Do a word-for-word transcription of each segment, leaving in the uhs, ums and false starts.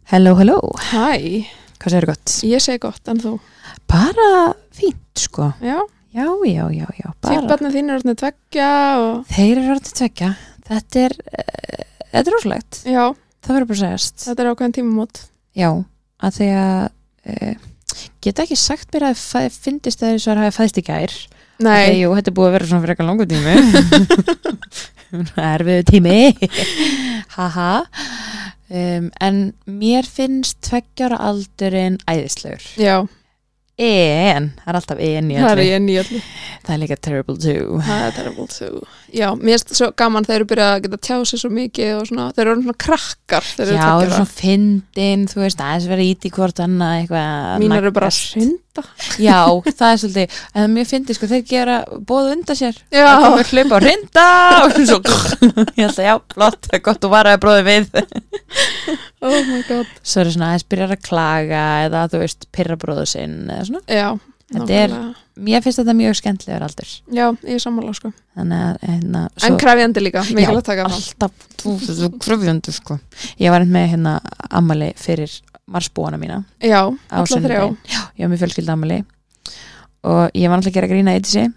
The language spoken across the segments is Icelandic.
Hello, hello. Hæ. Hvað segir gott? Ég segi gott, en þú? Bara fínt, sko. Já. Já, já, já, já. Bara. Týpbarnir þín eru orðnir tveggja og... Þeir eru orðnir tveggja. Þetta er, uh, þetta er rosalegt. Já. Það verður bara að segjast. Þetta er ákveðin tímamót. Já, að því að uh, geta ekki sagt mér að það fyndist að þessu að hafa fæðst í gær. Nei. Þegar, jú, þetta er búið að vera svona fyrir eitthvað langur tími. Erfiðu tími. Haha. Um, en mér finnst tveggjára aldurinn æðislegur. Já. En, það er alltaf en í öllu. Það er en í öllu. Það er líka terrible too. Það er terrible too. Já, mér finnst svo gaman þeir eru byrjað að geta tjá sig svo mikið og svona, þeir eru svona krakkar. Þeir Já, eru það eru svona fyndin, þú veist, aðeins verið ít í hvort annað eitthvað. Mín eru bara að synda. Já, það er svolítið, en það mjög fyndið, sko, þeir gera bóðu undan sér. Já. Það komur hlaupa og rinda og svo, ég held að já, flott, það er gott að vara að bróði við. Oh my god. Svo er svona aðeins byrjar að klaga eða, þú veist, pirra bróðu sinn eða svona. Já. Þetta er, mér finnst þetta mjög skemmtilegur aldur. Já, ég er sammála, sko. Þannig að, hérna, svo, en krefjandi líka, mikilvægt að taka það. Já, alltaf, þú, þú, krefjandi, sko. Ég var með hérna ammali fyrir marsbúana mína. Já, alltaf þrjá. Já, ég var með fjölskylda ammali og ég var náttúrulega að gera grína eitt í sig.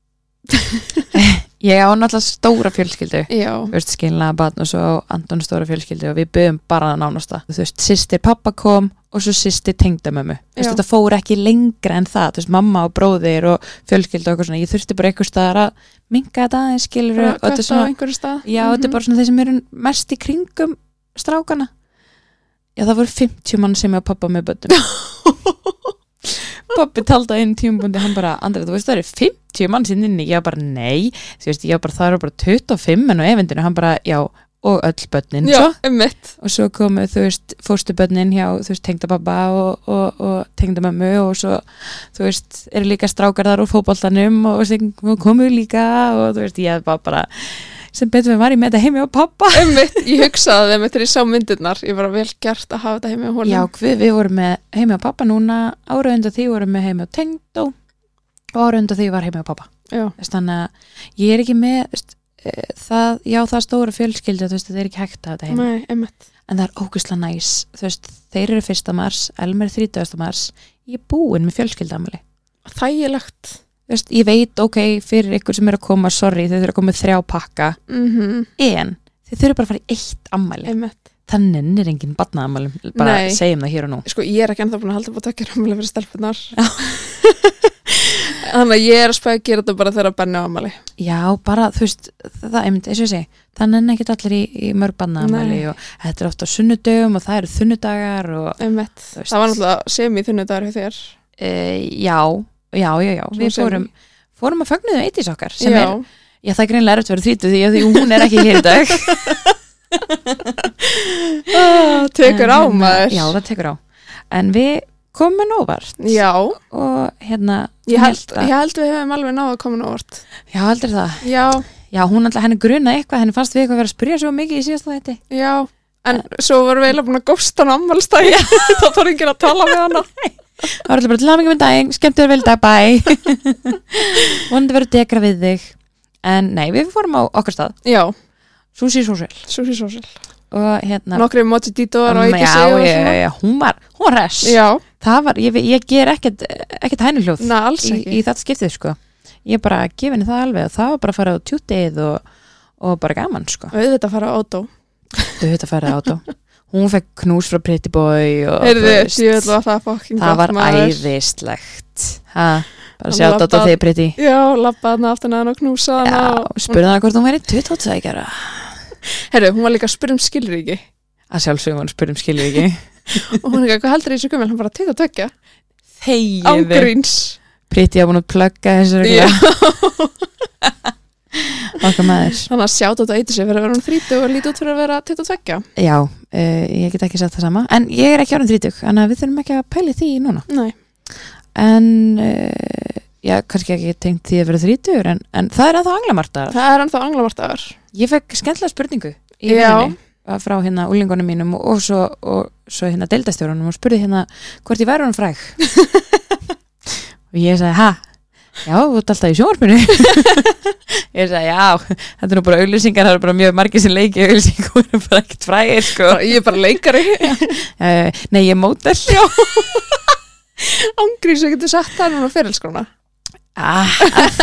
Ég á náttúrulega stóra fjölskyldu. Já. Þú veist, skilnaða barn og svo Anton stóra fjölskyldu og við böðum bara nánasta. Þú veist, systir pappa kom og svo systir tengdamömmu. Þú veist, þetta fór ekki lengra en það. Þú veist, mamma og bróðir og fjölskyldu og eitthvað svona. Ég þurfti bara eitthvað staðar að minka þetta aðeins, skilur. Bara hvert á einhverju stað. Já, mm-hmm. Þetta er bara svona þeir sem eru mest í kringum strákana. Já, það voru fimmtíu mann sem ég og pappa með bönnum. Pappi taldi á einu tímabundi, hann bara, Andri, þú veist, það eru fimmtíu mann sín inni. Ég bara, nei, þú veist, ég bara, það eru bara tuttugu og fimm en á eventinu, hann bara, já, og öll börnin. Já, einmitt. Og svo komu, þú veist, fórstu börnin hjá, þú veist, tengdapabba og, og, og tengdamömmu og svo, þú veist, eru líka strákar þar úr fótboltanum og, og komu líka og þú veist, ég bara bara, sem betur við var ég með þetta heimi á pappa. Einmitt, ég hugsaði þeim eftir ég sá myndirnar, ég var vel gert að hafa þetta heimi á honum. Já, við, við vorum með heimi á pappa núna, árið undan því vorum með heimi á tengdó og árið undan því var heimi á pappa. Já. Þannig að ég er ekki með, veist, það, já það stóra fjölskyldu, þú veist, það er ekki hægt að þetta heimi. Nei, einmitt. En það er ógeðslega næs, þú veist, þeir eru fyrsta mars, Elmer er þrítugasta mars, ég er búin með fjölskylduafmæli. Þægilegt. Veist, ég veit, ok, fyrir ykkur sem er að koma, sorry, þeir þurfa að koma með þrjá pakka, mm-hmm. en þeir þurfa bara að fara í eitt ammæli. Einmitt. Þannig er engin barnaafmæli, bara Nei. Segjum það hér og nú. Sko, ég er ekki ennþá búin að halda búin að taka ammæli fyrir stelpunar. Þannig að ég er að spæða að gera þetta bara þegar að benna ammæli. Já, bara, þú veist, það er mynd, eins og ég segi, þannig er ekki allir í, í mörg barnaafmæli og þetta er ofta á sunnudögum og það eru þunnudagar og... Einmitt. Það var náttúrulega semi-þunnudagar hjá þér. E, já, já, já, já. Við fórum, fórum að fögnuðu eittis okkar sem já. Er, já það er greinlega erfitt að vera þrítugt því að því hún er ekki hér í dag. ah, tekur á maður. Já, það tekur á. En við komum óvart. Já. Og hérna... Ég held, að, ég held við hefum alveg náðu að koma óvart. Já, heldur það. Já. Já, hún alltaf, henni grunaði eitthvað, henni fannst við eitthvað að vera að spyrja svo mikið í síðasta þetta. Já, en uh, svo vorum við eiginlega búin að gósta hann ammælstæði. Þá þarf ekki að tala með hana. Það var alltaf bara til hamingjum með daginn, skemmtu þér vel dag, bæ. Vonandi verður degra við þig. En nei, við fórum á okkar stað. Já. Sushi Social. Sushi Social. Og hérna... Nokkri mojito-dítor og ekki sig og svona. Já, já, hún var, hún var hress. Já. Það var, ég, ég ger ekkert, ekkert hænuhljóð. Nei, alls ekki. Í, í þetta skiptið, sko. Ég bara gef henni það alveg og það var bara að fara á tjútið og, og bara gaman, sko. Auðvitað að fara á átó. Auðvitað að fara á átó. Hún fekk knús frá Pretty Boy og Heyrðu, ég var það fucking það var æðislegt ha, bara sjá þetta á þig Pretty já, labbaði hana aftan að hana og knúsa hana já, og spurði hana hvort hún væri tuttugu og tvö ára Heyrðu, hún var líka að spyrja um skilríki að sjálfsögum hún spurði um skilríki og hún er ekki, hvað heldur í þessu gömul, hann bara tuttugu og tvö þegiðu ángríns Pretty hafa búin að plugga þessu okkar maður þannig að sjáta þetta eitthvað fyrir að vera um þrítug og lítið út fyrir að vera tuttugu og tvö já, uh, ég get ekki sagt það sama en ég er ekki árið þrítug, þannig að við þurfum ekki að pæli því núna nei en uh, já, kannski ekki tengt því að vera þrítugur en, en það er ennþá anglamartaðar það er ennþá anglamartaðar ég fekk skemmtilega spurningu í vinnunni frá hérna úlingunum mínum og, og svo, og, svo hérna deildastjórunum og spurði hérna hvort ég væri hann fræg og ég sagði, ha? já, þú ert alltaf í sjónvarpinu ég sagði, já, þetta er nú bara auglýsingar, það eru bara mjög margir sem leiki auglýsingar og eru bara ekkert frægir sko. Ég er bara leikari uh, nei, ég er módel Ángrís, ég getur sett það núna fyrirskrána ah,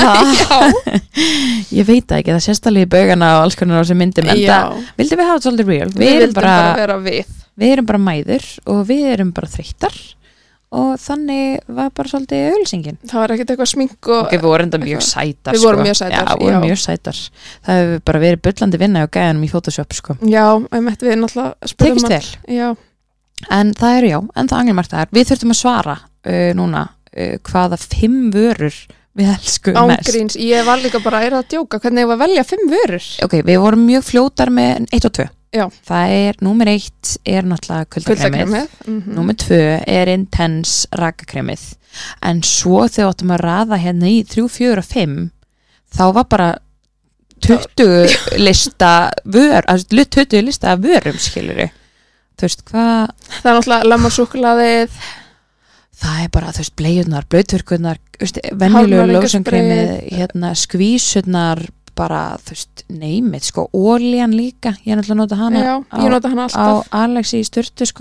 það ég veit það ekki, það sést alveg í baugana og alls konar á þessu myndum en það, vildum við hafa þetta svolítið real við, við erum bara, bara vera við við erum bara mæður og við erum bara þreyttar og þannig var bara svolítið auglýsingin. Það var ekkert eitthvað smink og... Ok, við vorum enda mjög sætar, við sko. vorum mjög sætar, já. Við vorum mjög sætar. Það hefur bara verið bullandi vinna og gæðanum í Photoshop, sko. Já, einmitt við náttúrulega... Tekist vel. Já. En það eru já, en það angilmargt það er. Við þurftum að svara uh, núna uh, hvaða fimm vörur við elskum mest. Ángríns, ég var líka bara að, að djóka, hvernig ég var að velja fimm vörur. Ok, við vorum mjög fljótar með eitt og tvö. Já. Það er, númer eitt er náttúrulega kuldakremið, mm -hmm. númer tvö er intense rakakremið, en svo þegar áttum að raða hérna í þrjú, fjögur og fimm, þá var bara tuttugu lista vör, altså tuttugu lista af vörum, skilurðu. Þú veist, hvað? Það er náttúrulega lemmarsúkkulaðið. Það er bara, þú veist, bleiurnar, blauturkurnar, venjulegu lósunkremið, hérna, skvísurnar, bara, þú veist, neymið, sko, ólían líka, ég er náttúrulega að nota hana, já, á, ég nota hana alltaf á Alexi í sturtu, sko,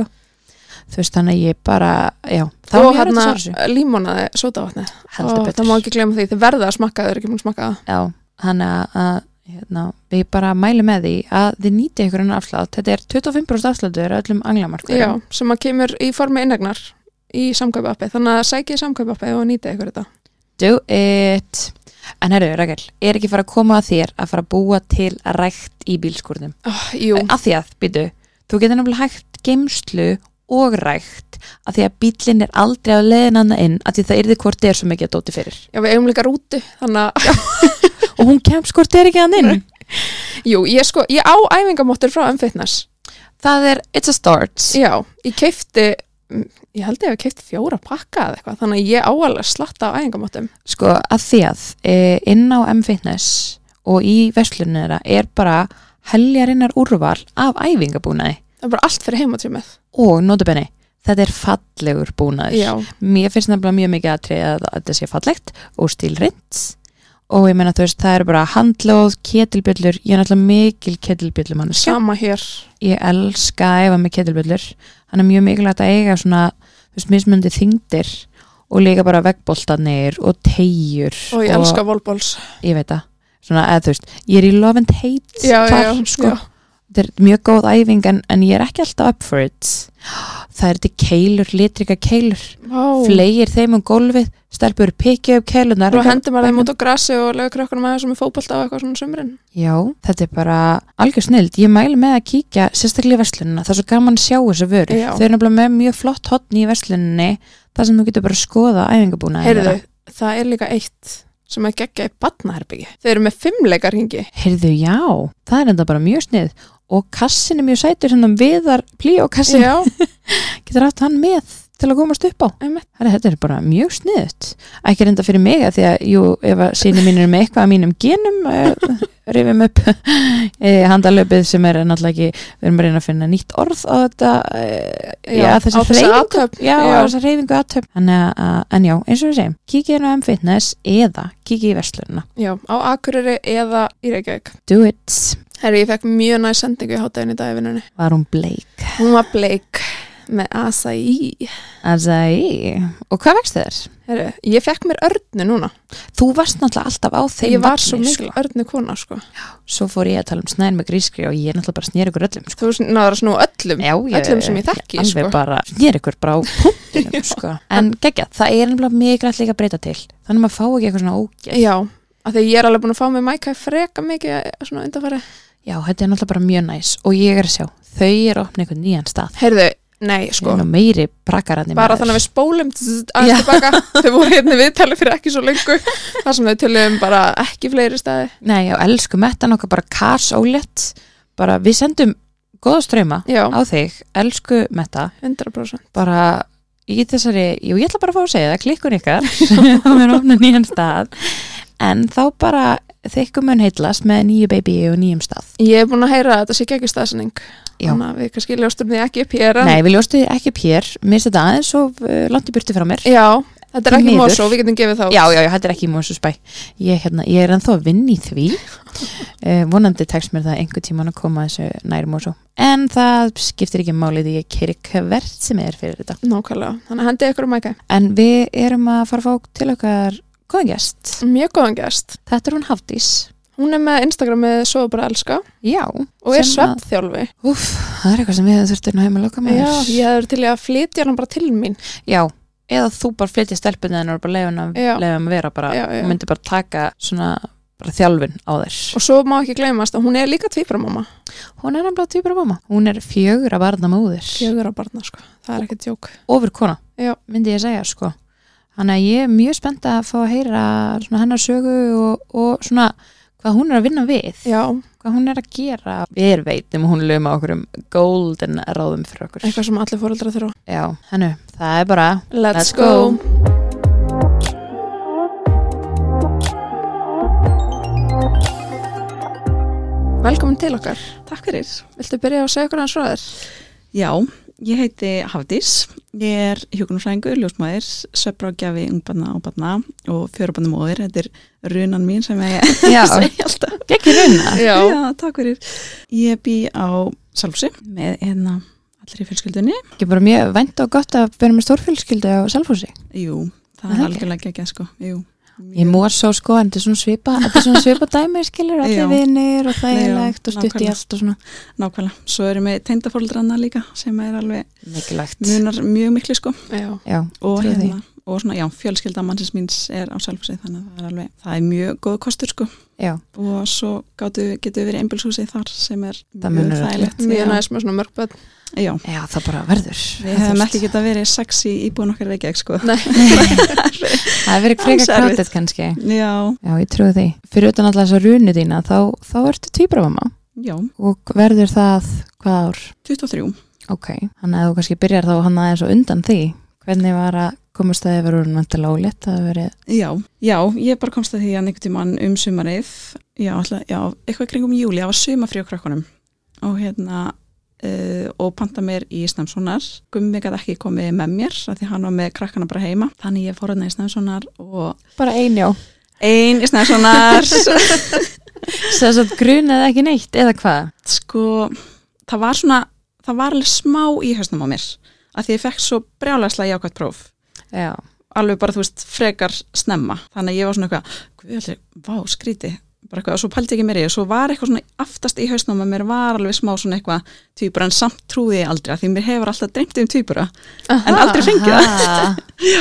þú veist, þannig að ég bara, já, þá og er hérna þetta límonaði sódavatni heldur og betur, það má ekki glemma því, þið verða að smakka, þau eru ekki múin að smakka það. Já, þannig að, hérna, við bara mælum með því að þið nýti ykkur en afslátt, þetta er tuttugu og fimm prósent afsláttur öllum anglamarkurum. Já, sem að kemur í formi innegnar í samkaupaappi, þannig að sækið samkaupaappi og nýti ykkur þetta. Do it. En herru, Rakel, er ekki fara að koma að þér að fara að búa til rækt í bílskúrnum? Oh, jú. Að því að, býtu, þú getur náttúrulega hægt geymslu og rækt að því að bílinn er aldrei á leiðin annað inn að því það yrði hvort er svo mikið að dóti fyrir. Já, við eigum líka rútu, þannig að... og hún kemst hvort er ekki annað inn. Jú, ég sko, ég á æfingamottur frá M-Fitness. Það er, it's a start. Já, ég keipti... ég held ég að ég keypti fjóra pakka eða eitthvað, þannig að ég áallega slatta á æfingamottum. Sko, að því að e, inn á M-Fitness og í verslunni þeirra er bara heljarinnar úrval af æfingabúnaði. Það er bara allt fyrir heimatímið. Og notabenni, þetta er fallegur búnaður. Já. Mér finnst nefnilega mjög mikið atriði að þetta sé fallegt og stílrint og ég meina þú veist, það eru bara handlóð, ketilbjöllur, ég er náttúrulega mikil ketilbjöllum hann. Sama hér. Ég elska að æfa með ketilbjöllur. Hann er mjög mikilvægt að eiga svona, þú veist, mismundi þyngdir og líka bara veggboltanir og teigjur. Og ég elska volbols. Ég veit það. Svona, eða þú veist, ég er í love and hate já, þar, já, já, sko. Já. Þetta er mjög góð æfing en, en ég er ekki alltaf up for it. Það er þetta keilur, litrika keilur. Vá. Fleigir þeim um gólfið, stelpur pikið upp keilunar. Og hendur maður þeim út á grassi og lega krökkunum með þessum í fótbolta og eitthvað svona sumrin. Já, þetta er bara algjör snild. Ég mæli með að kíkja sérstaklega í verslunina. Það er svo gaman að sjá þessu vörur. Já. Þau eru nefnilega með mjög flott hotn í versluninni þar sem þú getur bara að skoða æfingabúnaði. Heyrðu, það er líka eitt sem að gegja í barnaherbyggi. Þau eru með fimmleikar-hringi. Heyrðu, já, það er enda bara mjög snið. Og kassin er mjög sætur hérna viðar plíókassin. Já. Getur haft hann með til að komast upp á. Herra, þetta er bara mjög sniðut. Ekki reynda fyrir mig að því að, jú, ef að síni mínir er með eitthvað af mínum genum, uh, rifum upp uh, handalöpið sem er náttúrulega ekki, við erum að reyna að finna nýtt orð á þetta, uh, já, já, þessi hreyfingu, já, já. þessi hreyfingu aðtöp. Uh, en já, eins og við segjum, kíkið hérna á M-Fitness eða kíkið í verslunina. Já, á Akureyri eða í Reykjavík. Do it. Herri, ég fekk mjög næst sendingu í hátæðin í dagvinnunni. Var hún bleik? Hún var bleik með acai. Acai. Og hvað vexti þér? Herri, ég fekk mér örnu núna. Þú varst náttúrulega alltaf á þeim. Ég var svo mikil örnu kona, sko. Já, svo fór ég að tala um snæðin með grískri og ég er náttúrulega bara snýr ykkur öllum, sko. Þú náður að snúa öllum, Já, ég, öllum sem ég þekki, ég, sko. Alveg bara snýr ykkur bara á punktinum, sko. En geggja, það er nefnilega mikilvægt líka að breyta til. Þannig að maður fá ekki eitthvað svona ógeð. Já, af því ég er alveg búin að fá mig mæka freka mikið svona undanfari. Já, þetta er náttúrulega bara mjög næs og ég er að sjá, þau eru að opna einhvern nýjan stað. Heyrðu, nei, sko. Það er meiri brakkararni maður. Bara þannig að við spólum aðeins tilbaka. Þau voru hérna viðtali fyrir ekki svo lengu. Það sem þau töluðum bara ekki fleiri staði. Nei, já, elsku mettan okkar bara kars ólétt. Bara við sendum góða ströyma á þig, elsku metta. hundrað prósent. Bara í þessari, jú, ég ætla bara að fá að segja það, klikkun ykkar. Það er opna nýjan stað. En þá bara þykkum mun heitlast með nýju baby og nýjum stað. Ég er búin að heyra að þetta sé ekki staðsending. Þannig að við kannski ljóstum því ekki upp hér. Nei, við ljóstum því ekki upp hér. Mér finnst þetta aðeins og uh, langt í burtu frá mér. Já, Þetta er Því ekki miður. Mosó, við getum gefið þá Já, já, já, þetta er ekki í Mosfellsbæ. Ég, hérna, ég er ennþá að vinna í því. uh, vonandi tekst mér það einhver tíman að koma þessu næri Mosó. En það skiptir ekki máli því ég keyri hvert sem er fyrir þetta. Nákvæmlega, þannig að hendið ykkur um mæka En við erum að fara að fá til okkar góðan gest. Mjög góðan gest. Þetta er hún Hafdís. Hún er með Instagramið Sofa bara elska Já. og er sem að- svefnþjálfi. Úff, það er eitthvað sem við þurftum heim að loka með. Já, ég hefur til í að flytja hann bara til mín. Já. Eða þú bara flytja stelpunni en bara leiðum að, Já. leiðum að vera bara, Já, já. og myndi bara taka svona bara þjálfin á þér. Og svo má ekki gleymast að hún er líka tvíburamamma. Hún er nefnilega tvíbura mamma. Hún er fjögurra barna móðir. Fjögur á barna, sko. Það er ekki djók. Ofur kona, Já. myndi ég segja, sko. Þannig að ég er mjög spennt að fá að heyra svona hennar sögu og, og svona hvað hún er að vinna við. Já, Hvað hún er að gera. Við veitum hún lögum á okkur um golden ráðum fyrir okkur. eitthvað sem allir fóreldrar þurfa. Já, hennu, það er bara Let's, Let's go. go. Velkomin til okkar. Takk fyrir. Viltu byrja að segja okkur hans frá þér? Já, ég heiti Hafdís. Ég er hjúkrunarfræðingur, ljósmæður, svefnráðgjafi ungbarna og barna og fjörubarnamóðir. Þetta er runan mín sem ég Já. segi alltaf. Gekki runa. Já. Já, takk fyrir. Ég bý á Selfossi með einna allir í fjölskyldunni. Ekki bara mjög vænt og gott að vera með stórfjölskyldu á Selfossi. Jú, það Það er ekki. algjörlega ekki, sko. Jú. Ég mór svo sko, en þetta er svona svipa þetta er svona svipa dæmi, skilur, allir Já. vinir og þægilegt og stutt í nákvæmlega. allt og svona. Nákvæmlega. Svo erum við tengdafóldrana líka sem er alveg Mikilvægt. munar mjög miklu, sko. Já. Já, Og trúi því. hérna, og svona, já, fjölskylda mannsins míns er á Selfossi, þannig að það er alveg, það er mjög góð kostur, sko. Já, Og svo gátu, getur við verið einbýlshúsi þar sem er Það munar öllu. þægilegt. Mjög Já. næst með svona mörgböld. Já, já, það bara verður. við hefum ekki getað verið sexy íbúin okkar Reykjavík, sko. Nei. Það er verið freka Alls erfitt. krátið kannski. Já, Já, ég trúi því. Fyrir utan alltaf þessa runu þína, þá, þá ertu tvíbramamma já, og verður það hvað ár? tuttugu og þrjú. Ok, þannig að þú kannski byrjar þá hann aðeins og undan því. Hvernig var að komast það yfir úr vantilega ólétt að verið? Já, já, ég bara komst að því að einhvern tímann um sumarið, já, alltaf, já, eitthvað kringum júli, það var sumafrí á krakkunum og hérna, uh, og panta mér í Snæmssonar. Gummi gat ekki komið með mér, af því hann var með krakkana bara heima, þannig ég fór hérna í Snæmssonar og Bara ein, já. ein í Snæmssonar. Þess að grunaði ekki neitt, eða hvað? Sko, það var svona, það var alveg smá í hausnum á mér, af því ég fekk svo brjálæslega jákvætt próf. Já. Alveg bara, þú veist, frekar snemma. Þannig að ég var svona eitthvað, hvað allir, vá, skríti. Bara eitthvað, og svo pældi ég ekki mér í, og svo var eitthvað svona aftast í hausnum að mér var alveg smá svona eitthvað tvíbura, en samt trúði ég aldrei, af því mér hefur alltaf dreymt um tvíbura, en aldrei fengið það. Aha.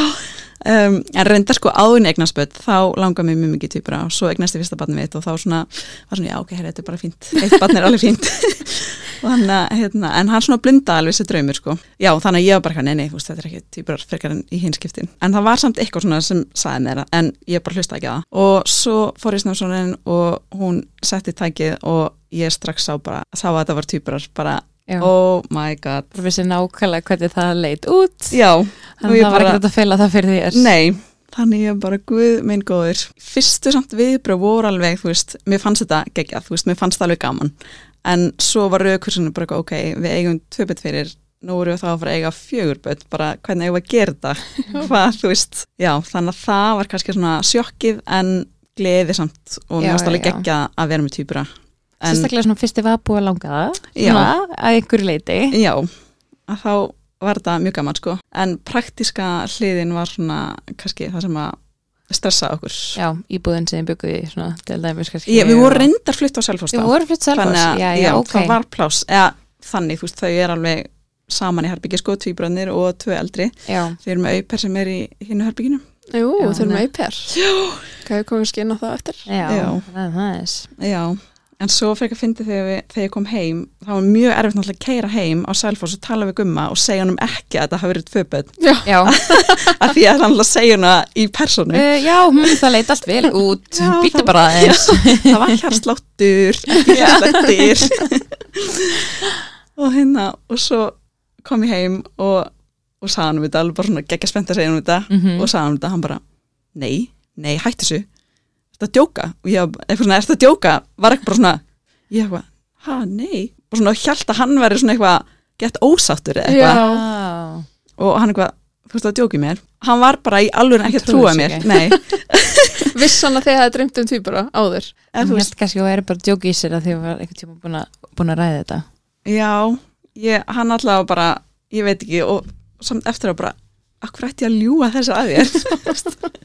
Um, en reyndar sko áðun eignarspöld, þá langar mér mjög mikið tvíbura og svo eignast ég fyrsta barnið mitt og þá svona, var svona, já, ok, herri, þetta er bara fínt. Eitt barn er alveg fínt. Og hann, hérna, en hann svona blunda alveg þessi draumur, sko. Já, þannig að ég var bara, nei, nei, þú veist, þetta er ekki tvíburar frekar en í hinskiptin. En það var samt eitthvað svona sem sagði mér það, en ég bara hlusta ekki á það. Og svo fór ég Snæmssonin og hún setti tækið og ég strax sá bara, sá að þetta var tvíburar, bara, Já. oh my god. Þú vissi nákvæmlega hvernig það leit út. Já, Þannig að það var ekki þetta að feila það fyrir þér. nei, þannig ég bara, guð minn góður. Fyrstu samt viðbröð voru alveg, þú veist, mér fannst þetta geggjað, þú veist, mér fannst það alveg gaman. En svo var rauðkursinu bara, ok, við eigum tvö börn fyrir, nú erum við þá að fara að eiga fjögur börn, bara hvernig eigum við að gera þetta, hvað, þú veist. Já, þannig að það var kannski svona sjokkið en gleði samt og mér Já, fannst alveg já. geggjað að vera með tvíbura. En Sérstaklega svona fyrst þið var búið að langa það, Já. svona, að einhverju leiti. já, að þá var þetta mjög gaman, sko. En praktíska hliðin var svona kannski það sem að stressa okkur. Já, íbúðin sem þið bygguði í svona til dæmis kannski. Ég, við vorum reyndar flutt á Selfoss þá. Við vorum flutt Selfoss, Þannig að, já, já, ok. það var pláss, eða þannig, þú veist, þau er alveg saman í herbyggja, sko, tvíbröðnir og tvö eldri. Já, Þau eru með auper sem er í hinu herbygginu. Jú, Já, þau erum nei. auper. Hvað er komið skinn á það eftir? já, Já. það er það. Já, en svo frekar fyndi þegar, við, þegar ég kom heim, það var mjög erfitt náttúrulega að keyra heim á Selfoss og tala við Gumma og segja honum ekki að þetta hafi verið tvö börn, Já, af því að hann alltaf segja hana í persónu. uh, já hm, það leit allt vel út, Já, býttu það- bara aðeins. Það var hjarsláttur, ekki hjarsláttir. Og hérna, og svo kom ég heim og, og sagði hann um þetta, alveg bara svona geggja spennt að segja hann um þetta Mhm. og sagði hann um þetta, hann bara, nei, nei, hættu þessu, þetta að djóka, og ég var eitthvað svona, þetta að djóka, var eitthvað bara svona, ég eitthvað, ha, nei, og svona hjælt að hann væri svona eitthvað gett ósáttur eða eitthvað, Já, og hann eitthvað, þú veist að djóki mér, hann var bara í alveg ekki að trúði trúa þessu mér ekki. nei, Vissan að þið hefði dreymt um tvíbura áður. En en þú þú veist kannski að það er bara að djóka í sér að því að var einhvern tíma búin að, búin að ræða þetta. já, ég, hann allavega bara ég veit ekki, og samt eftir að bara akkur ætti ég að ljúga þessu að þér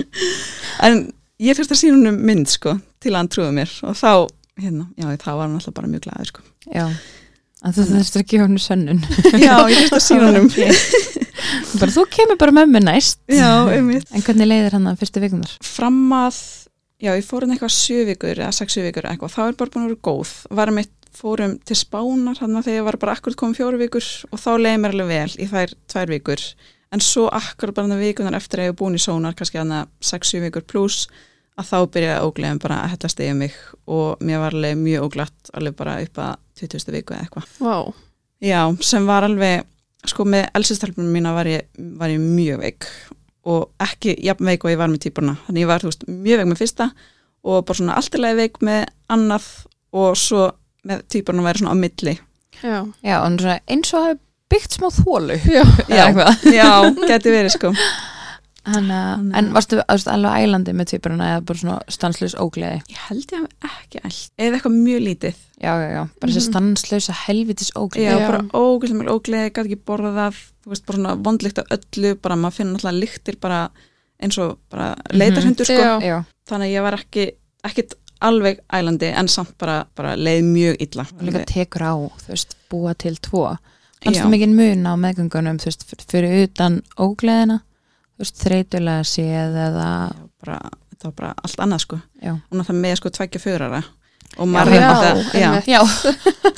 en ég fyrst að sína húnum mynd sko, til að hann trúði mér og þá, hérna, já, þá var hann alltaf bara mjög glaður sko. Já, en þú þurftir að gefa hennu sönnun. já, ég fyrst að sína húnum bara, þú kemur bara með mér næst. já, einmitt En hvernig leiðir hann að fyrstu vikunar? fram að, já, ég fór hann eitthvað sjö vikur eða sex sjö vikur eitthvað, þá er bara búin að vera góð varum eitt, fórum til Spánar hann að þegar ég var bara akkurat komið fjóru vikur og þá leiði mér alveg vel í þær tvær vikur en svo akkurat bara hann vikunar eftir að ég hef búin í sónar, kannski hann að sex sjö vikur pluss, að þá byrjaði ógleðin bara að hella stegja mig og mér var alveg mjög óglatt alveg bara upp að tuttugustu viku eða eitthvað. Vá. Já, sem var alveg, sko með elsistelpunum mína var ég, var ég mjög veik og ekki jafn veik og ég var með týpurna. Þannig ég var, þú veist, mjög veik með fyrsta og bara svona alltilega veik með annað og svo með týpurna væri svona á milli. Já. Já, en svona eins og hafi byggt smá þólu. Já. Já, já, geti verið sko. Hanna, en varstu aðst, alveg ælandi með týpurna eða bara svona stanslaus ógleði? Ég held ég hef ekki ælt. Eða eitthvað mjög lítið. Já, já, já, bara þessi stanslausa helvitis ógleði. Já, Já. bara ógæslega mjög ógleði, gæti ekki borðað, þú veist, bara svona vondlykt af öllu, bara maður finnur náttúrulega lyktir bara eins og bara leitarhundur sko. Já. Já, Þannig að ég var ekki, ekkit alveg ælandi en samt bara, bara leið mjög illa. og líka tekur á, þú veist, búa til tvo. Já. Fannstu mikinn mun á meðgöngunum, þú veist, fyrir utan ógleðina, þú veist, þreytulega séð eða, Já, bara, þetta var bara allt annað sko. já. Og náttúrulega með sko tveggja fjörara. Og Já, maður er já, ekkert að, já, einmitt. Já,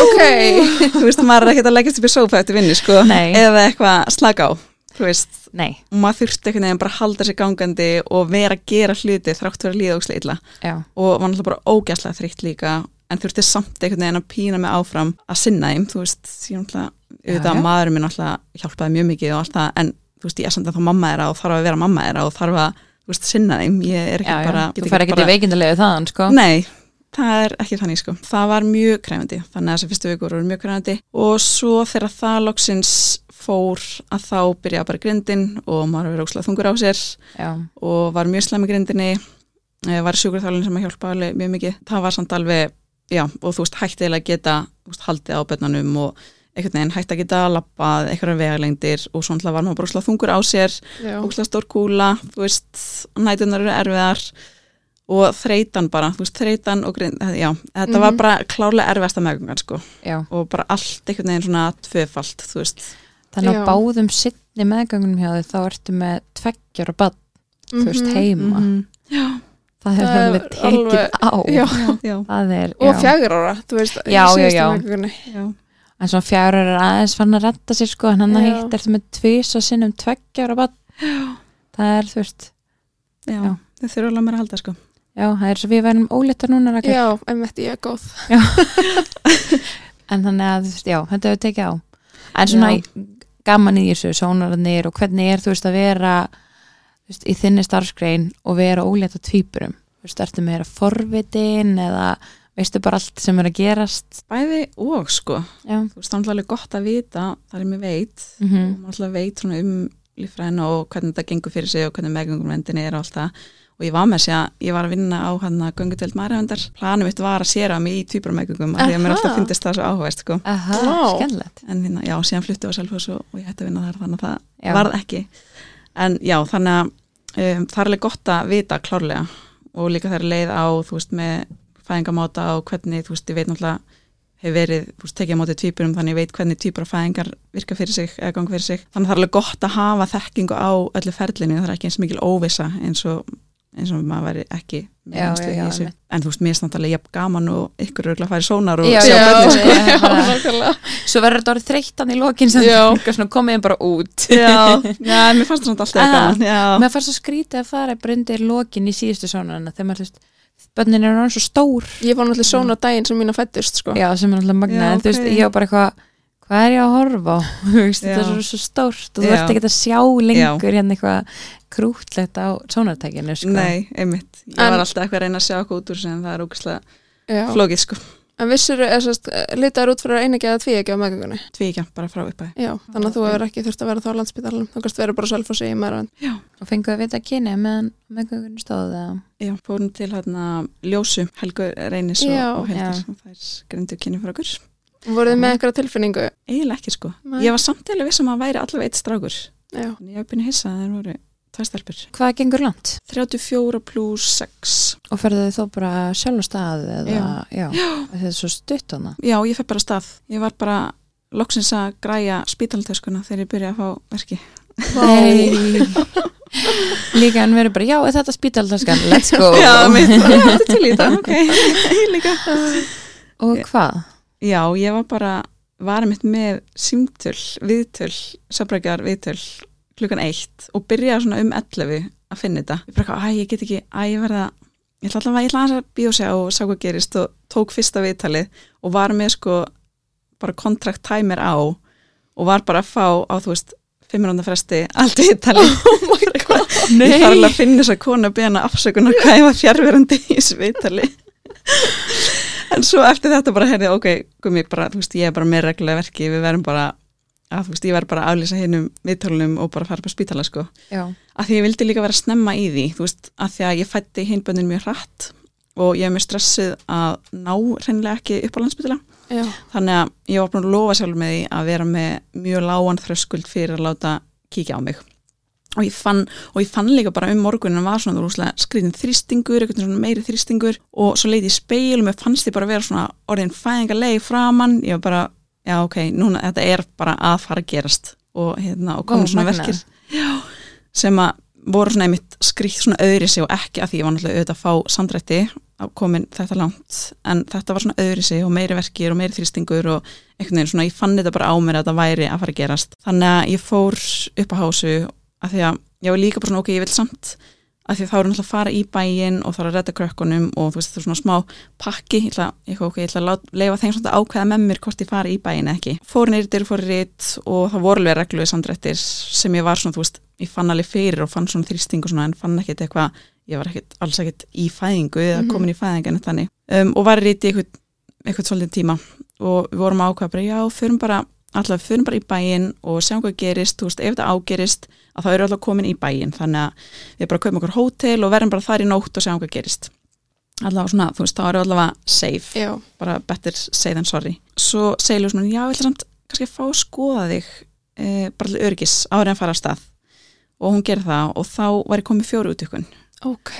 Ok. þú veist, maður er ekkert að leggjast upp í sófa eftir vinnu sko. Nei. Eða eitthvað slaka á, þú veist. nei, Og maður þurfti einhvern veginn bara að halda sér gangandi og vera að gera hluti þrátt fyrir að líða ógeðslega illa. já, Og var náttúrulega bara ógæslega þreytt líka en þurfti samt einhvern veginn að pína mig áfram að sinna þeim, þú veist, ég náttúrulega auðvitað já. maðurinn minn náttúrulega hjálpaði mjög mikið og allt það, en þú veist, ég er samt að þá mamma er að og þarf að vera mamma er að og þarf að, þú veist, sinna þeim, ég er ekki já, já. bara Þú fær ekkert í veikindalegu þaðan, sko. Nei, það er ekki þannig sko. Það var mjög krefandi, þannig að þessi fyrstu vikur voru mjög krefandi og svo þegar það loksins fór að þá byrjaði bara grindin og maður var óslega þungur á sér Já, og var mjög slæm í grindinni, eh, var sjúkraþjálfinn sem að hjálpa alveg mjög mikið. Það var samt alveg, já, og þú veist, hætti eiginlega að geta, þú veist, haldið á börnunum og einhvern veginn hætti að geta labbað, einhverjar vegalengdir og svona var maður bara óslega þungur á sér, Já. óslega stór kúla, þú veist, nætunar eru erfiðar og þreytan bara, þú veist, þreytan og grind, já, þetta Mhm. var bara klárlega erfiðasta meðgöngan, sko, já. og bara allt einhvern veginn svona tvöfalt, þú veist. Þannig Já. að báðum sittni meðgöngunum hjá þig, þá ertu með tveggjar og bann, þú veist, Mhm. heima. Mhm. Já, Það hefur Það er alveg tekið alveg- á. Já. já, Það er, Og já. fjögur ára, þú veist, í Já, já, síðustu já. meðgöngunni. já. En svona fjár er aðeins fann að retta sér, sko, en hann að Já. hitt ertu með tvís og sinnum tveggjar og bann. Það er, þú veist, Já, Já. þau þurfa alveg mér að halda, sko. já, það er svo við verðum ólítar núna, Rakel. Já, einmitt, ég er góð. En þannig að, þú veist, já, þetta hefur tekið á. En svona Já. gaman í þessu, sónararnir og hvernig er, þú veist, að vera, þú veist, í þinni starfsgrein og vera ólítar tvíburum. Þú veist, ertu meira forvitin eða veistu bara allt sem er að gerast? Bæði og, sko. Já. Þú veist, það er alveg gott að vita, það er mér veit, Mhm. og maður alltaf veit svona um líffræðina og hvernig þetta gengur fyrir sig og hvernig meðgöngumvendinni er og allt það. Og ég var með sér að ég var að vinna á hann að göngudeld Marivendar. Planum mitt var að séra mig í tvíburameðgöngum af því að mér Aha. alltaf fyndist það svo áhugavert, sko. Aha, Vá. skemmtilegt. En hérna, já, síðan fluttu á Selfoss og, og ég hætti að vinna þar, þannig að það Já. varð ekki. En já, þannig að um, það er alveg gott að vita klárlega og líka þegar leið á, þú veist, með fæðingamáta og hvernig, þú veist, ég veit náttúrulega hefur verið, þú veist, tekið á móti tvíburum þannig ég veit hvernig tvíburafæðingar virka fyrir sig eða ganga fyrir sig. Þannig að það er alveg gott að hafa þekkingu á öllu ferlinu, það er ekki eins mikil óvissa eins og eins og maður væri ekki með Já, reynslu já, í já, þessu. einmitt. En þú veist, mér er náttúrulega jafn gaman og ykkur eru að fara í sónar og Já, sjá já, börnin, sko. já, Já, bara- nákvæmlega. Svo verður þetta orðið þreyttan í lokin sem Já. þú svona komið inn bara út. Já, já, mér fannst það svona alltaf Aha. gaman. Já, Mér fannst svo skrítið að fara bara undir lokin í síðustu sónarna þegar maður, þú veist, bönnin er orðin svo stór. Ég var náttúrulega svona daginn sem mína fættust, sko. Já, sem er alltaf magnað, Já, en þú veist, ok. ég var bara eitthvað, hvað er ég að horfa á? Þú veist, þetta Já. er svo, svo stórt og þú Já. ert ekki að sjá lengur hérna eitthvað krútlegt á sónartækinu, sko. nei, einmitt. Ég En- var alltaf eitthvað að reyna að sjá okkur út úr sem það er ógæslega Já. flókið, sko. En vissur, eða sérst, litaður út fyrir eineggja eða tvíeggja á meðgöngunni? Tvíeggja, bara frá upphæði. Já, þannig að þú hefur ekki þurft að vera þá á Landspítalanum, þú kannst vera bara Selfossi í Mæðravernd. Já. Og fenguðu að vita kyni meðan meðgöngunni stóðu það? Já, fórum til hérna Ljósu, Helgu Reynis og, Já. og Hildur Já. og þær greindu kynni fyrir okkur. Voruð þið með einhverja tilfinningu? Eiginlega ekki sko. Nei. Ég var samtilega viss um að væri allavega eitt strákur. Já. En ég hef byrjað að hissa að þeir voru tvær stelpur. Hvað gengur langt? þrjátíu og fjögur pluss sex. Og ferðu þið þó bara sjálf á stað eða, Já. já, þetta er svo stutt hana. Já, ég fer bara af stað. Ég var bara loksins að græja spítaltöskuna þegar ég byrjaði að fá verki. Nei. Líka en verður bara, já, er þetta spítaltaskan, let's go. Já, mitt, já, þetta er til í þetta, ok. Ég líka. Og hvað? Já, ég var bara, var mitt með símtöl, viðtöl, sabrækjar viðtöl klukkan eitt og byrjaði svona um ellefu að finna þetta. Ég bara, æ, ég get ekki, æ, ég verða, ég ætla allavega, ég ætla að bíó sig og sá hvað gerist og tók fyrsta viðtalið og var með sko bara kontrakt timer á og var bara að fá á, þú veist, fimm mínútna fresti allt viðtalið. Oh my god. Ég þarf alveg að finna þess að kona beina afsökunar hvað ég var fjárverandi í þessu viðtali. En svo eftir þetta bara heyrði, ok, gumi, bara, þú veist, ég er bara með reglulega verki, við verðum bara að, þú veist, ég verð bara að aflýsa hinnum viðtölunum og bara fara på spítala, sko. Já. Af því ég vildi líka vera snemma í því, þú veist, af því að ég fætti hinböndin mjög hratt og ég er mjög stressuð að ná hreinlega ekki upp á Landspítala. Já. Þannig að ég var búin að lofa sjálf með því að vera með mjög lágan þröskuld fyrir að láta kíkja á mig. Og ég fann, og ég fann líka bara um morgunin var svona rúslega skriðin þrýstingur, eitthvað svona meiri þrýstingur og svo leiti í speil og mér fannst ég bara vera svona orðin fæðingarleið framan, ég var bara, já ok, núna þetta er bara að fara að gerast og hérna, og komin Ó, svona magnað. verkir já, sem að voru svona einmitt skrýtt svona öðrisi og ekki að því ég var náttúrulega auðvitað að fá samdrætti að komin þetta langt, en þetta var svona öðrisi og meiri verkir og meiri þrýstingur og einhvern veginn svona, ég fann þetta bara á mér að þetta væri að fara að gerast, þannig að ég fór upp á hásu að því að ég var líka bara svona, ok, ég vil samt að því að þá eru náttúrulega að fara í bæinn og þá er að redda krökkunum og þú veist, það er svona smá pakki, ég ætla, ég, okay, ég ætla að lát, leifa þeim svona ákveða með mér hvort ég fara í bæinn ekki. Fór neyrir, fór ritt og það voru alveg regluði samdrættir sem ég var svona, þú veist, ég fann alveg fyrir og fann svona þrýsting og svona en fann ekkit eitthvað, ég var ekkit, alls ekkit í fæðingu eða Mhm. komin í fæðingu en þannig um, og var ritt í eitthvað, eitthvað svolítið tíma og við vorum ákveða bara, já, förum bara allavega fyrir bara í bæinn og sjáum hvað gerist, þú veist, ef þetta ágerist að það eru allavega komin í bæinn, þannig að við bara kaupum okkur hótel og verðum bara þar í nótt og sjáum hvað gerist. Allavega svona, þú veist, þá eru allavega safe, Já. bara better say than sorry. Svo segir við svona, já, ég ætla samt kannski að fá að skoða þig e, bara til öryggis áður en að fara af stað og hún gerir það og þá var ég komið fjóru útvikun Ok.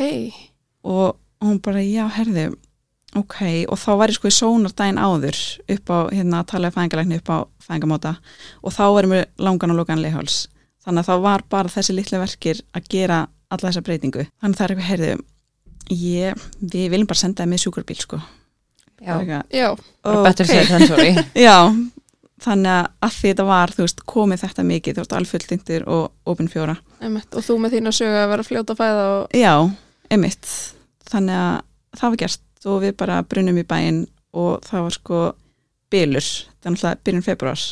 og hún bara, já, herðu ok, og þá var ég sko í sónar daginn áður upp á, hérna, að tala um fæðingalækni upp á fæðingamóta og þá varum við langan og lokan leiháls. Þannig að þá var bara þessi litlu verkir að gera alla þessa breytingu. Þannig að það er eitthvað, heyrðu, ég, við viljum bara senda það með sjúkrabíl, sko. Já. Bara eitthvað, Já. Bara better say than sorry. Já, þannig að að því þetta var, þú veist, komið þetta mikið, þú veist, alfulltindir og opin fjóra. Einmitt. Og þú með þína sögu að vera fljóta að fæða og Já, einmitt. Þannig að það var gert og við bara brunum í bæinn og það var sko bylur, það er náttúrulega byrjun februars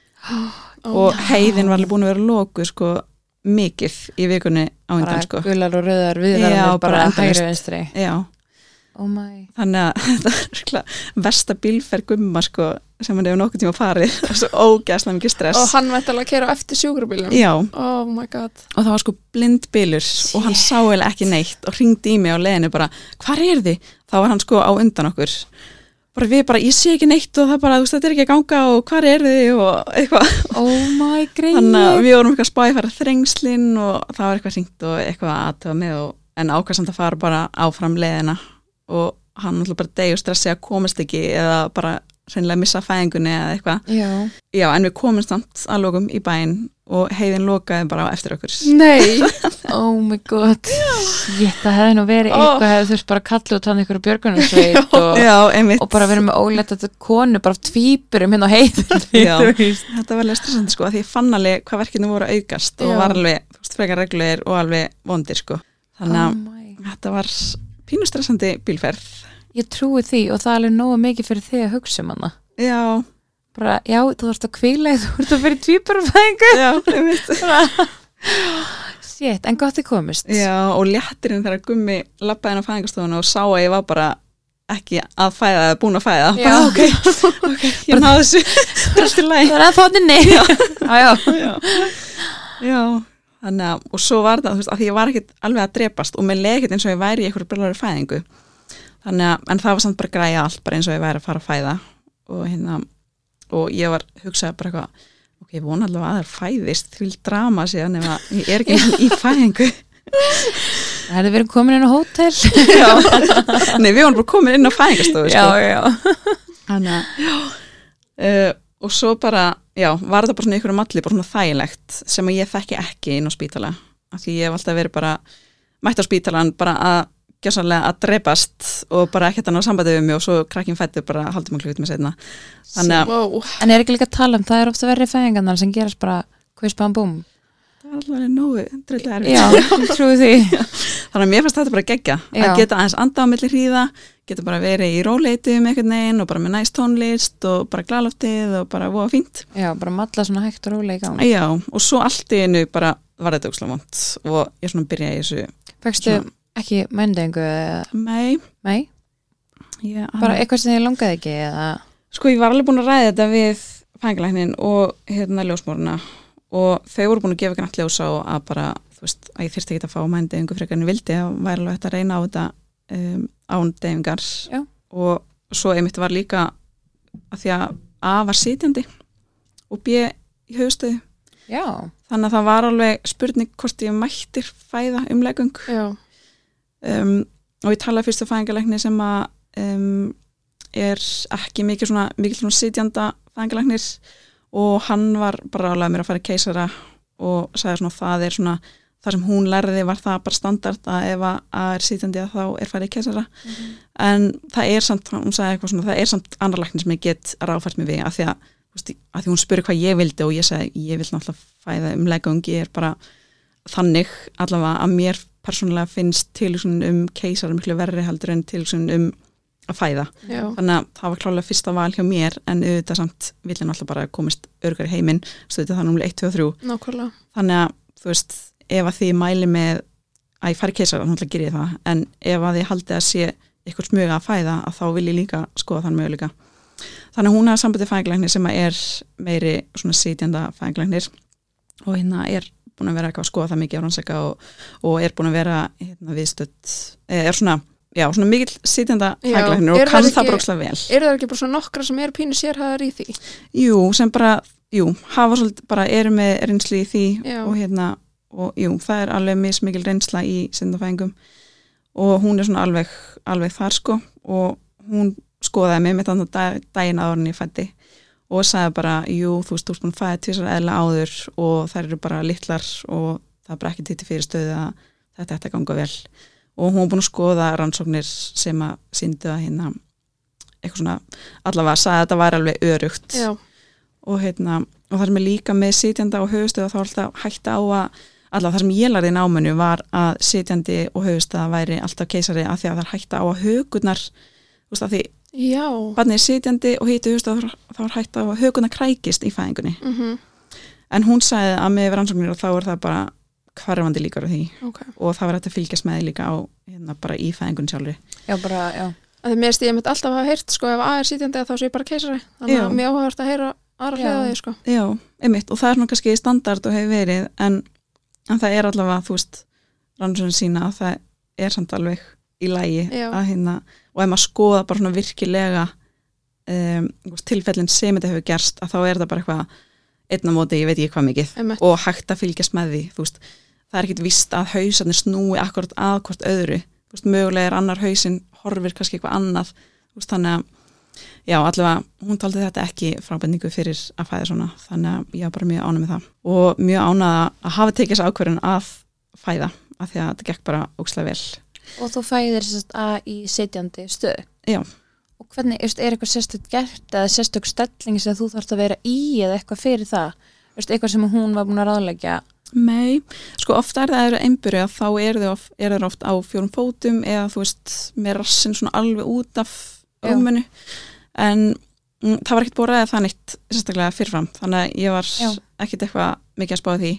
og heiðin var alveg búin að vera lokuð sko mikið í vikunni á undan Bara sko. gular og rauðar Já, viðvaranir bara bara endalaust. hægri vinstri. Já, Oh my. þannig að þetta er örugglega versta bílferð gumma sko sem hann hefur nokkuð tíma farið og svo ógæslega mikið stress. og hann vætti alveg að keyra á eftir sjúkrabílum. Já, Oh my god. og það var sko blind bylur og hann sá eiginlega ekki neitt og hringdi í mig á leiðinu bara, hvar er þið? Þá var hann sko á undan okkur bara við bara, ég sé ekki neitt og það bara, þú veist, þetta er ekki að ganga og hvar er þið og eitthvað. Oh my greið. Þannig að við vorum eitthvað að spáði fara þrengslinn og það var eitthvað hringt og eitthvað aðtöfa með og, en ákvæmst að fara bara áfram leiðina og hann náttúrulega bara degi og stressi að komast ekki eða bara hreinlega missa fæðingunni eða eitthvað. Já. Já, en við komum samt að lokum í bæinn og heiðin lokaði bara á eftir okkur. Nei. Oh my god. Shit, það hefði nú verið Oh. eitthvað hefði þurft bara að kalla út hann ykkur björgunarsveit og, Já, einmitt. og bara verið með ólétta konu bara tvíburum hérna á heiðinni. Já. þú veist. Þetta var alveg stressandi sko, af því ég fann alveg hvað verkefni voru að aukast og Já. var alveg, þú veist, frekar reglulegir og alveg vondir sko. Þannig Oh að my. þetta var pínu stressandi bílferð. Ég trúi því og það er alveg nógu mikið fyrir þig að hugsa um hana. Já, Bara, já, þú ert að kvíla þú ert að fyrir tvíburafæðingu. já, einmitt. Shit, en gott þið komist. Já, og léttirinn þegar Gummi labbaði inn á fæðingastofuna og sá að ég var bara ekki að fæða, búin að fæða Já. bara ok, ok, ég náðu þessu dröfti læg Það er að þóttinni já. Já, já. já, þannig að og svo var það, þú veist, að því ég var ekkert alveg að drepast og mér leið ekkert eins og ég væri í einhverju brjálari fæðingu þannig að, en það var samt bara að græja allt bara eins og ég væri að fara að fæða og hérna, og ég var hugsaði bara eitthvað, ok, ég vona allavega að það er fæðist því drama síðan ef að ég er ekki í fæðingu Það hefði verið komin inn á hótel já, nei, við varum bara komin inn á fæðingastofu Já, sko. já Þannig að uh, og svo bara, já, var það bara svona ykkur um allir, bara svona þægilegt sem að ég þekki ekki inn á spítala af því ég hef alltaf verið bara mætt á spítalan bara að gjörsamlega að drepast og bara ekkert annað sambandið við mig og svo krakkin fættu bara haldum að klukkutíma seinna þannig að wow. En er ekki líka að tala um, það er ofta verið fæðingarnar sem gerast bara quiz bam búm það er alveg nógu drullu erfitt Já, ég trúi því þannig að mér fannst þetta bara geggja Já. að geta aðeins anda á milli hríða geta bara verið í róleitum einhvern veginn og bara með næst tónlist og bara glaloftið og bara voða fínt Já, bara malla svona hægt og rólega í gang já, og svo allt í einu bara var þetta ógeðslega vont og ég svona byrjaði í þessu Fekstu Svona- ekki mændingu eða, nei, nei, ég, bara eitthvað sem þið langaði ekki eða, sko ég var alveg búin að ræða þetta við fæðingalæknin og hérna ljósmóruna og þau voru búin að gefa knallt ljósa og að bara, þú veist, að ég þyrfti ekki að fá mændingu frekar en ég vildi og væri alveg hægt að reyna á þetta um, án deyfingar Já. og svo einmitt var líka að því að A var sitjandi og B í höfustöðu já, þannig að það var alveg spurning hvort ég mættir fæða umlegung Já. um, og ég talaði fyrst á fæðingalækni sem að um, er ekki mikið svona, mikið svona sitjanda fæðingalæknir og hann var bara alveg mér að fara í keisara og sagði svona það er svona það sem hún lærði var það bara standard að ef að að er sitjandi að þá er farið í keisara mm-hmm. en það er samt, hún sagði eitthvað svona það er samt annar læknir sem ég get ráðfært mig við að því að, veist, að því hún spurði hvað ég vildi og ég sagði ég vil náttúrulega fæða um legung ég er bara þannig allavega að mér persónulega finnst tilhugsun um keisara miklu verri heldur en tilhugsun um að fæða Já. þannig að það var klálega fyrsta val hjá mér en auðvitað samt vill hann alltaf bara komist örgar í heiminn, svo þetta er það númlega eitt, tvö og þrjú Nákvæmlega. þannig að þú veist ef að þið mæli með að ég fari keisara, þannig að gera það en ef að þið haldið að sé eitthvað smöga að fæða að þá vil ég líka skoða þann möguleika þannig að hún hafa sambandið fæðingalæknir sem er meiri svona sitjanda fæðingalæknir og hérna er búin að vera eitthvað að skoða það mikið á rannsaka og, og er búin að vera hérna, viðstödd, er svona já, svona mikill sitjanda Já. fæðingalæknir Er og kann það það ekki- bara ógeðslega vel Eru það ekki bara svona nokkra sem eru pínu sérhæðar í því? Jú, sem bara, jú, hafa svolítið bara eru með reynslu í því Já. og hérna, og jú, það er alveg mismikil reynsla í sindafæðingum og hún er svona alveg, alveg þar sko og hún skoðaði mig með þannig dag, daginn áður en ég fætti og sagði bara, jú, þú veist, þú veist búin að fæða tvisar eðla áður og þær eru bara litlar og það er bara ekki til fyrir stöðu að þetta ætti að ganga vel og hún var búin að skoða rannsóknir sem að sýndu að hérna eitthvað svona, allavega sagði að þetta væri alveg örugt Já. og hérna, og það sem er líka með sitjanda og höfustöða þá er alltaf hægt á að allavega það sem ég lærði í náminu var að sitjandi og höfustöða væri alltaf keisari að því að það er hægt á að högurnar þú veist að því Já. barnið er sitjandi og hýttu höfustöða þá er hægt á að högurnar krækist í fæðingunni Mm en hún sagði að með rannsóknir og þá er það bara hvarfandi líkar á því Ok. og það var hægt að fylgjast með því líka á hérna bara í fæðingun sjálfri já, bara, já Að mér stið ég mitt alltaf hafa heyrt sko ef A er sitjandi að þá sé ég bara keisari. Þannig Já. að mér áhugavert að heyra aðra Já. hliða á því sko. Já, einmitt, og það er svona kannski standard og hefur verið, en, en það er allavega, þú veist, rannsóknin sína að það er samt alveg í lagi Já. að hérna, og ef maður skoða bara svona virkilega um, tilfellin sem þetta hefur gerst, að þá er það bara eitthvað einn á móti, ég veit ekki hvað mikið Einmitt. og hægt að fylgjast með því, þú veist það er ekkit víst að hausarnir snúi akkurat að hvort öðru, þú veist, mögulega er annar hausinn horfir kannski eitthvað annað, þú veist, þannig að já, allavega, hún taldi þetta ekki frábendingu fyrir að fæða svona, þannig að ég var bara mjög ánað með það og mjög ánað að hafa tekið þessa ákvörðun að fæða, af því að þetta gekk bara ókslega vel. Og þú fæðir sérst að í sitjandi stöð. Já. Og hvernig, er eitthvað sérstök gert eða sérstök stelling sem þú þarft að vera í eða eitthvað fyrir það? Veist, eitthvað sem hún var búin að ráðleggja? Nei, sko ofta er það að eru einbyrju að þá eru þau oft, er oft á fjórum fótum eða þú veist, með rassin svona alveg út af rúminu, en mm, það var ekkert búið að ræða það neitt sérstaklega fyrirfram, þannig að ég var Já. ekkert eitthvað mikið að spáði því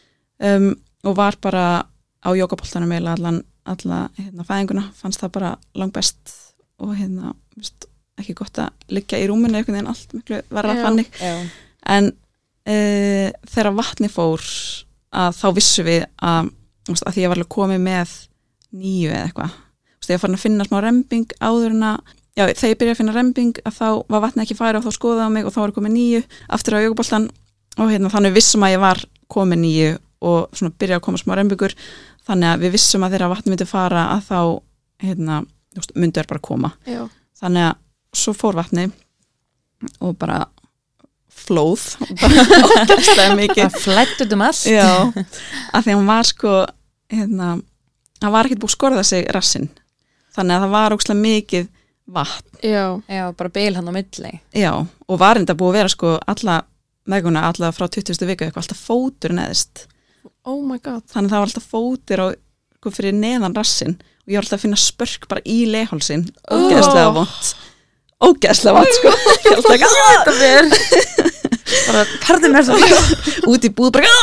um, og var bara á jókapoltanum eða allan alla hérna, fæðinguna, fannst það bara langt best og hérna, veist, ekki gott að liggja í rúminu einhvern veginn allt miklu verra Já. þannig Já. en e, þegar vatni fór að þá vissu við að, veist, að því ég var alveg komið með nýju eða eitthvað veist, ég var farin að finna smá rembing áður en að já, þegar ég byrjaði að finna rembing að þá var vatni ekki færa og þá skoðaði á mig og þá var ég komið nýju aftur á jökuboltan og hérna, þannig vissum að ég var komið nýju og svona byrjaði að koma smá rembingur þannig að við vissum að þegar vatni myndi fara að þá hérna, veist, myndi þær bara koma Já. þannig að svo fór vatni og bara flóð bara ógeðslega mikið Það flættu um allt. já, að því að hún var sko hérna, það var ekkert búið að skorða sig rassinn, þannig að það var ógeðslega mikið vatn, Já. Já, bara bil hann á milli. já, og var enda búið að vera sko alla meguna, alla frá tuttugustu viku eitthvað, alltaf fótur neðist Oh my god. þannig að það var alltaf fótur á, sko, fyrir neðan rassinn og ég var alltaf að finna spörk bara í leghálsinn, ógeðslega Oh. vont ógeðslega vant sko ég alltaf ekki að Þetta verð. Bara, karðin er það. út í búð bara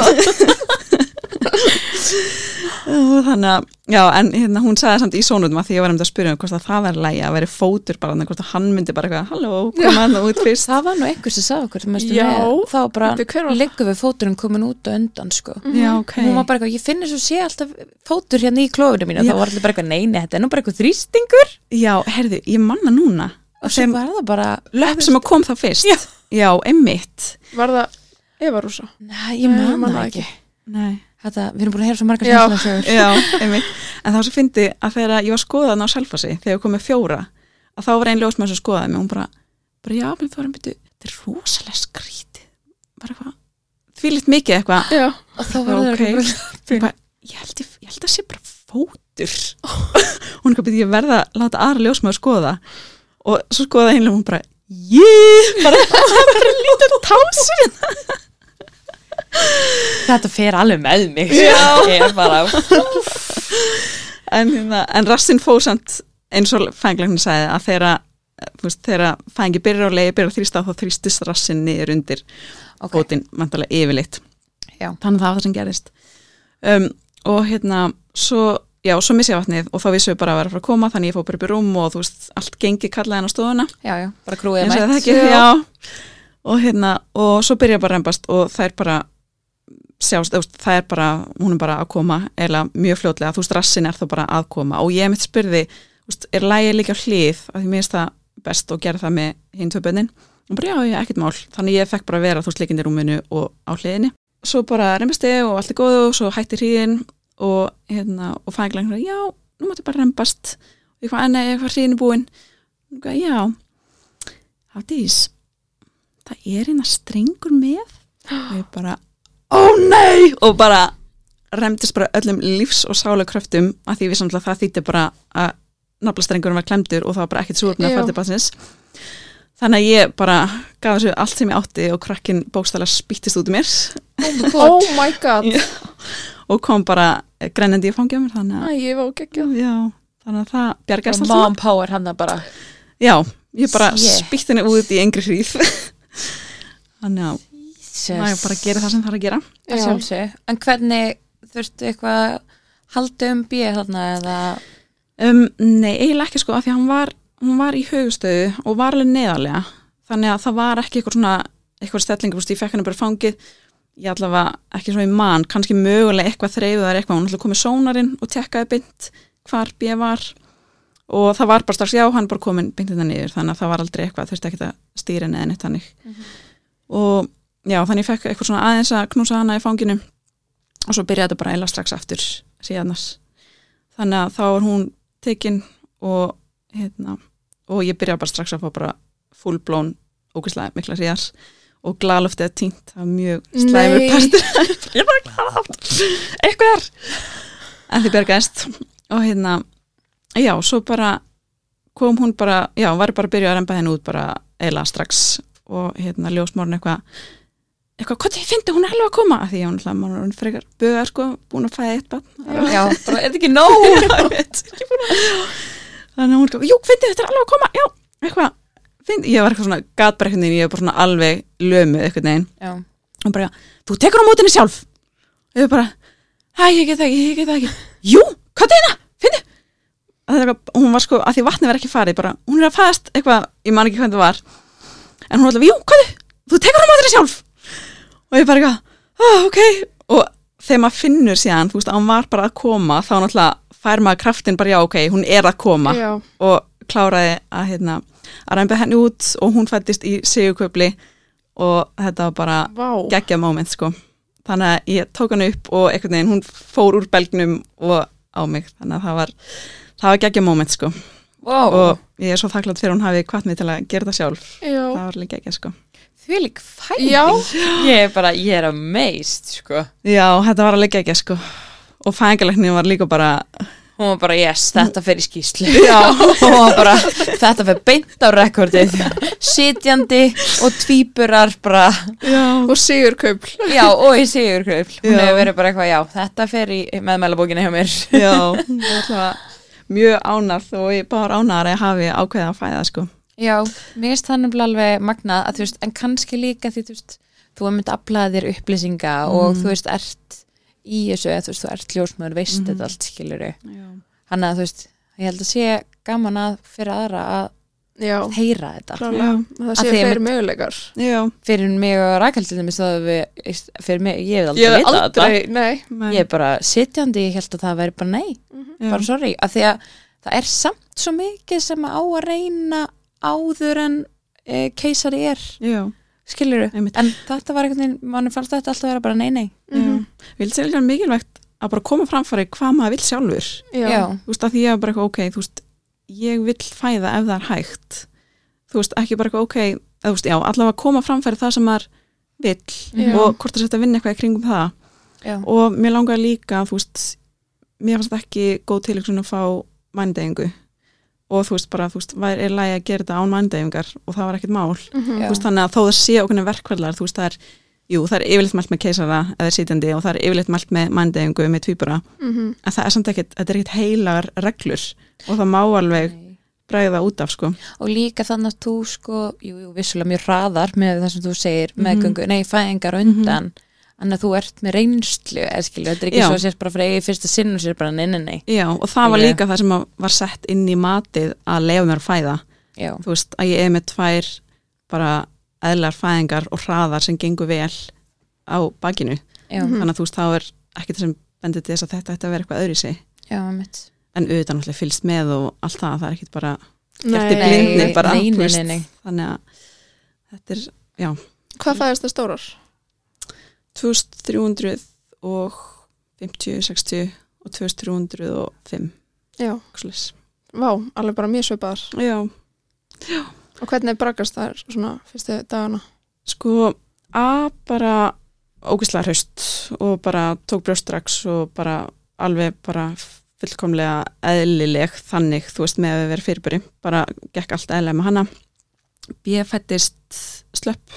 og þannig að já, en hérna, hún sagði samt í sónutum að því ég var um að spyrja um hvort að það væri lægi að veri fótur bara, hvort að hann myndi bara eitthvað halló, koma hann út fyrst Það var nú einhver sem sagði okkur, þú Já. með, þá bara Bíddu, hver var það? liggur við fóturinn komin út og undan, sko. já, ok Hún var bara eitthvað, ég finnir svo sé alltaf fótur hérna í klófinu mínu, Já. þá var allir bara eitthvað, neini, þetta er nú bara eitthvað þrýstingur. já, herðu, ég manna núna Og svo var það bara, löpp sem að kom þá fyrst Já. já einmitt Var það Eva Rúsa? Nei, ég Nei, man man það það ekki. nei Þetta, við erum búin að heyra svo margar Já. skemmtilega sögur. Já, einmitt. En þá sem fyndi að þegar ég var skoðað á Selfossi, þegar ég kom með fjóra, að þá var ein ljósmaður sem skoðaði mig, hún bara, bara já, menn þú erum byrju, þetta er rosalega skrítið, bara eitthvað, því litt mikið eitthvað, Já. Og þá var það Ok. eitthvað, bara, ég held, ég, ég held að sé bara fótur, hún er eitthvað byrju, ég verða að láta aðra ljósmaður skoða, og svo skoðaði einlega hún bara, ég, bara, bara lítið tálsinn. þetta fer alveg með mig. Já. Ég er bara, en, hérna, en rassinn fóð samt eins og fænglæknin sagði að þeirra þeirra fængi byrjar á leiði byrjar að þrýsta þá þrýstist rassinn niður undir ok, fótinn vantarlega yfirleitt Já. þannig að það var það sem gerist um, og hérna svo, já, svo missi ég vatnið og þá vissum við bara að vera að fara að koma þannig ég fór bara upp í rúm og þú veist, allt gengi kallaði henn á stofuna já, já, bara krúið eins og það mætt. ekki, já og hérna, og svo byrja bara að rembast og það er bara sjást, þú veist, það er bara, hún er bara að koma eða mjög fljótlega, þú veist, rassin er þá bara að koma og ég mitt spurði, þú veist, er lægi líka á hlið, að því mér finnst það best og gera það með hinn tvö bönnin og bara já, ég ekkert mál, þannig ég fekk bara að vera þú veist, líkindi í rúminu og á hliðinni svo bara rembast ég og allt er góð og svo hætti hríðin og hérna, og fænglæknir, já, nú máttu bara rembast og ég hvað, enni, ég hvað hríðin er búin og ég, já, Hafdís það er eina strengur með og ég bara, ó nei og bara remdist bara öllum lífs- og sálakröftum að því við samtla það þýtti bara að naflastrengurinn var klemdur og það var bara ekkert súrefni að fara til barnsins þannig að ég bara gaf þessu allt sem ég átti og krakkin bókstæðlega spýttist út í mér Oh my god. Já. og kom bara grennandi í fangja mér þannig að, Æ, ég var geggjað. já, þannig að það bjargast allt Mom power hann það bara. já, ég bara Shit. spýtti henni út í engri hríð þannig að það er bara að gera það sem það er að gera Að sjálfsög. En hvernig þurftu eitthvað haldi um bíð þarna eða Um, nei, eiginlega ekki sko, af því að hann var, hún var í haugustöðu og var alveg neðarlega, þannig að það var ekki eitthvað svona, eitthvað stellingur, ég fekk henni bara fangið, ég allavega ekki svo í mann, kannski mögulega eitthvað þreifuðar eitthvað, hún ætlaði komið sónarinn og tekkaði beint hvar bíð var og það var bara strax, já, hann er bara komin beint þetta niður, þannig að það var aldrei eitthvað, þurfti ekki að stýra henni eða neitt þannig Mhm. og já, þannig ég fekk eitthvað svona aðeins að knúsa hana í fanginu og svo byrjaði þetta bara eiginlega strax aftur síðannars, þannig að þá var hún tekin og hérna, og ég byrjaði bara strax að fá bara fullblón ógeðslega mikla hríðar og glalöftið er týnt, það var mjög slæmur Nei. partur ég er bara glalöft eitthvað er en þið bjargaðist og hérna, já, svo bara kom hún bara, já, var bara að byrja að remba henni út bara eiginlega strax og hérna ljósmórn eitthvað eitthvað, hvað þið fyndi, hún er alveg að koma að því hún, hún er frekar bögar sko, búin að fæða eitt barn Já, bara, er þetta ekki nóg? ég veit ekki búin að þannig að hún sko, jú, fyndi, þetta er alveg að koma já, eitthvað, fyndi, ég var eitthvað svona gat bara eitthvað neginn, ég var bara svona alveg lömuð eitthvað neginn, Já. og bara, þú tekur á mótinni sjálf og ég bara, hæ, ég get það ekki, ég get það ekki jú, hvað er það, fyndi eitthvað, hún var sko, að því vatni var ekki farið bara, hún er að fæðast eitthvað, ég man ekki hvað það var en hún var alltaf, jú, hvað þú tekur hún á þeirri sjálf og ég bara eitthvað, ah, ok og þegar maður finnur síðan, þú veist, að hún var bara að koma þá náttúrulega fær maður kraftin bara, já, ok, hún er að koma Já. og kláraði að, hérna, að ræmba henni út og hún fættist í sigurköfli og þetta var bara Vá. geggjað moment, sko þannig að ég tók hann upp og einhvern veginn, hún fór úr belgnum og á mig, þannig að það var það var geggjað moment, sko Wow. og ég er svo þakklátt fyrir hún hafi hvatt mig til að gera það sjálf Já. það var líka geggjað, sko Þvílík fæðing. Já. Ég er bara, ég er amazed, sko. Já, þetta var alveg geggjað, sko og fæðingarlæknir var líka bara Hún var bara, yes, þetta fer í skýslu. Já. Hún var bara, þetta fer beint á rekordið. Sitjandi og tvíburar bara. Já, Og sigurkaupl. Já, og í sigurkröfl. Hún Já. hefur verið bara eitthvað, já, þetta fer í meðmælabókina hjá mér. já það var alltaf mjög ánað og ég bara ánægðar að ég hafi ákveðið að fæða, sko Já, mér finnst það nefnilega alveg magnað að þú veist, en kannski líka því þú veist, þú er myndið að aflaða þér upplýsinga og þú veist, ert í þessu, eða þú veist, þú ert ljósmaður, veist þetta allt, skilurðu. Þannig að þú veist, ég held að sé gaman að fyrir aðra að Já. heyra þetta. Klálega. Það Að sé því að fleiri mitt- möguleikar. Já, Fyrir mig og Rakel til dæmis þá við, fyrir mig, ég hef aldrei Ég hef vitað aldrei, nei. men, Ég er bara sitjandi, ég held að það væri bara nei, já, bara sorry, að því að það er samt svo mikið sem á að reyna áður en e, keisari er, já, skilurðu, einmitt. en þetta var einhvern veginn, mann fannst þetta alltaf að vera bara nei, nei. já. Við vil segja líka mikilvægt að bara koma framfæri hvað maður vill sjálfur Já. Já, þú veist, að því ég er bara eitthvað, ok, þú veist ég vill fæða ef það er hægt þú veist, ekki bara eitthvað, ok eða, þú veist, já, allavega koma framfæri það sem maður vill Já. og hvort það setja að vinna eitthvað í kringum það já, og mér langar líka, þú veist mér fannst ekki góð tilhugsun að fá mændeyingu og þú veist bara, þú veist, væri er lægi að gera þetta án mændeyingar og það var ekkert mál Mhm. Já. þú veist, þannig að þó það sé okkur verkfællar, þú veist, það er jú, það er yfirleitt mælt með keisara eða sitjandi og það er yfirleitt mælt með mændeyingu með tvíbura, Mhm. en það er samt ekkert þetta er ekkert heilagar reglur og það má alveg Nei. bregða út af, sko Og líka þannig að þú sko, jú, jú, vissulega mjög hraðar með það sem þú segir, Mhm. meðgöngu, nei, fæðingar á undan, en að þú ert með reynslu, eða skilju, þetta er ekki Já. svo að sér bara fyrir eigið fyrsta sinn og sér bara nei, nei, nei. Já, og það var Ég- líka það sem að var sett inn í matið að leifa mér að fæða Já, þú veist, að ég er með tvær bara eðlar fæðingar og hraðar sem gengur vel á bakinu, já, Mhm. þannig að þú veist, þá er ekkert sem bendir til þess að þetta ætti að vera eitthvað öðru sig já, mitt. en auðvitað náttúrulega fylgst með og allt það, það er ekkert bara Nei. gert í blindni bara, nei, þú nei, veist, nei, nei. þannig að þetta er, já Hvað fæðist það stórar? tvö þúsund þrjú hundruð og fimmtíu, sextíu og tvö þúsund þrjú hundruð og fimm Já. svoleiðis. Vá, alveg bara mjög svipaðar. Já, Og hvernig brakast það svona fyrstu dagana? sko að bara ógeðslega hraust og bara tók brjóstrax og bara alveg bara fullkomlega eðlileg þannig, þú veist, með að vera fyrirbæri bara gekk allt eðlilega með hana ég fættist slöpp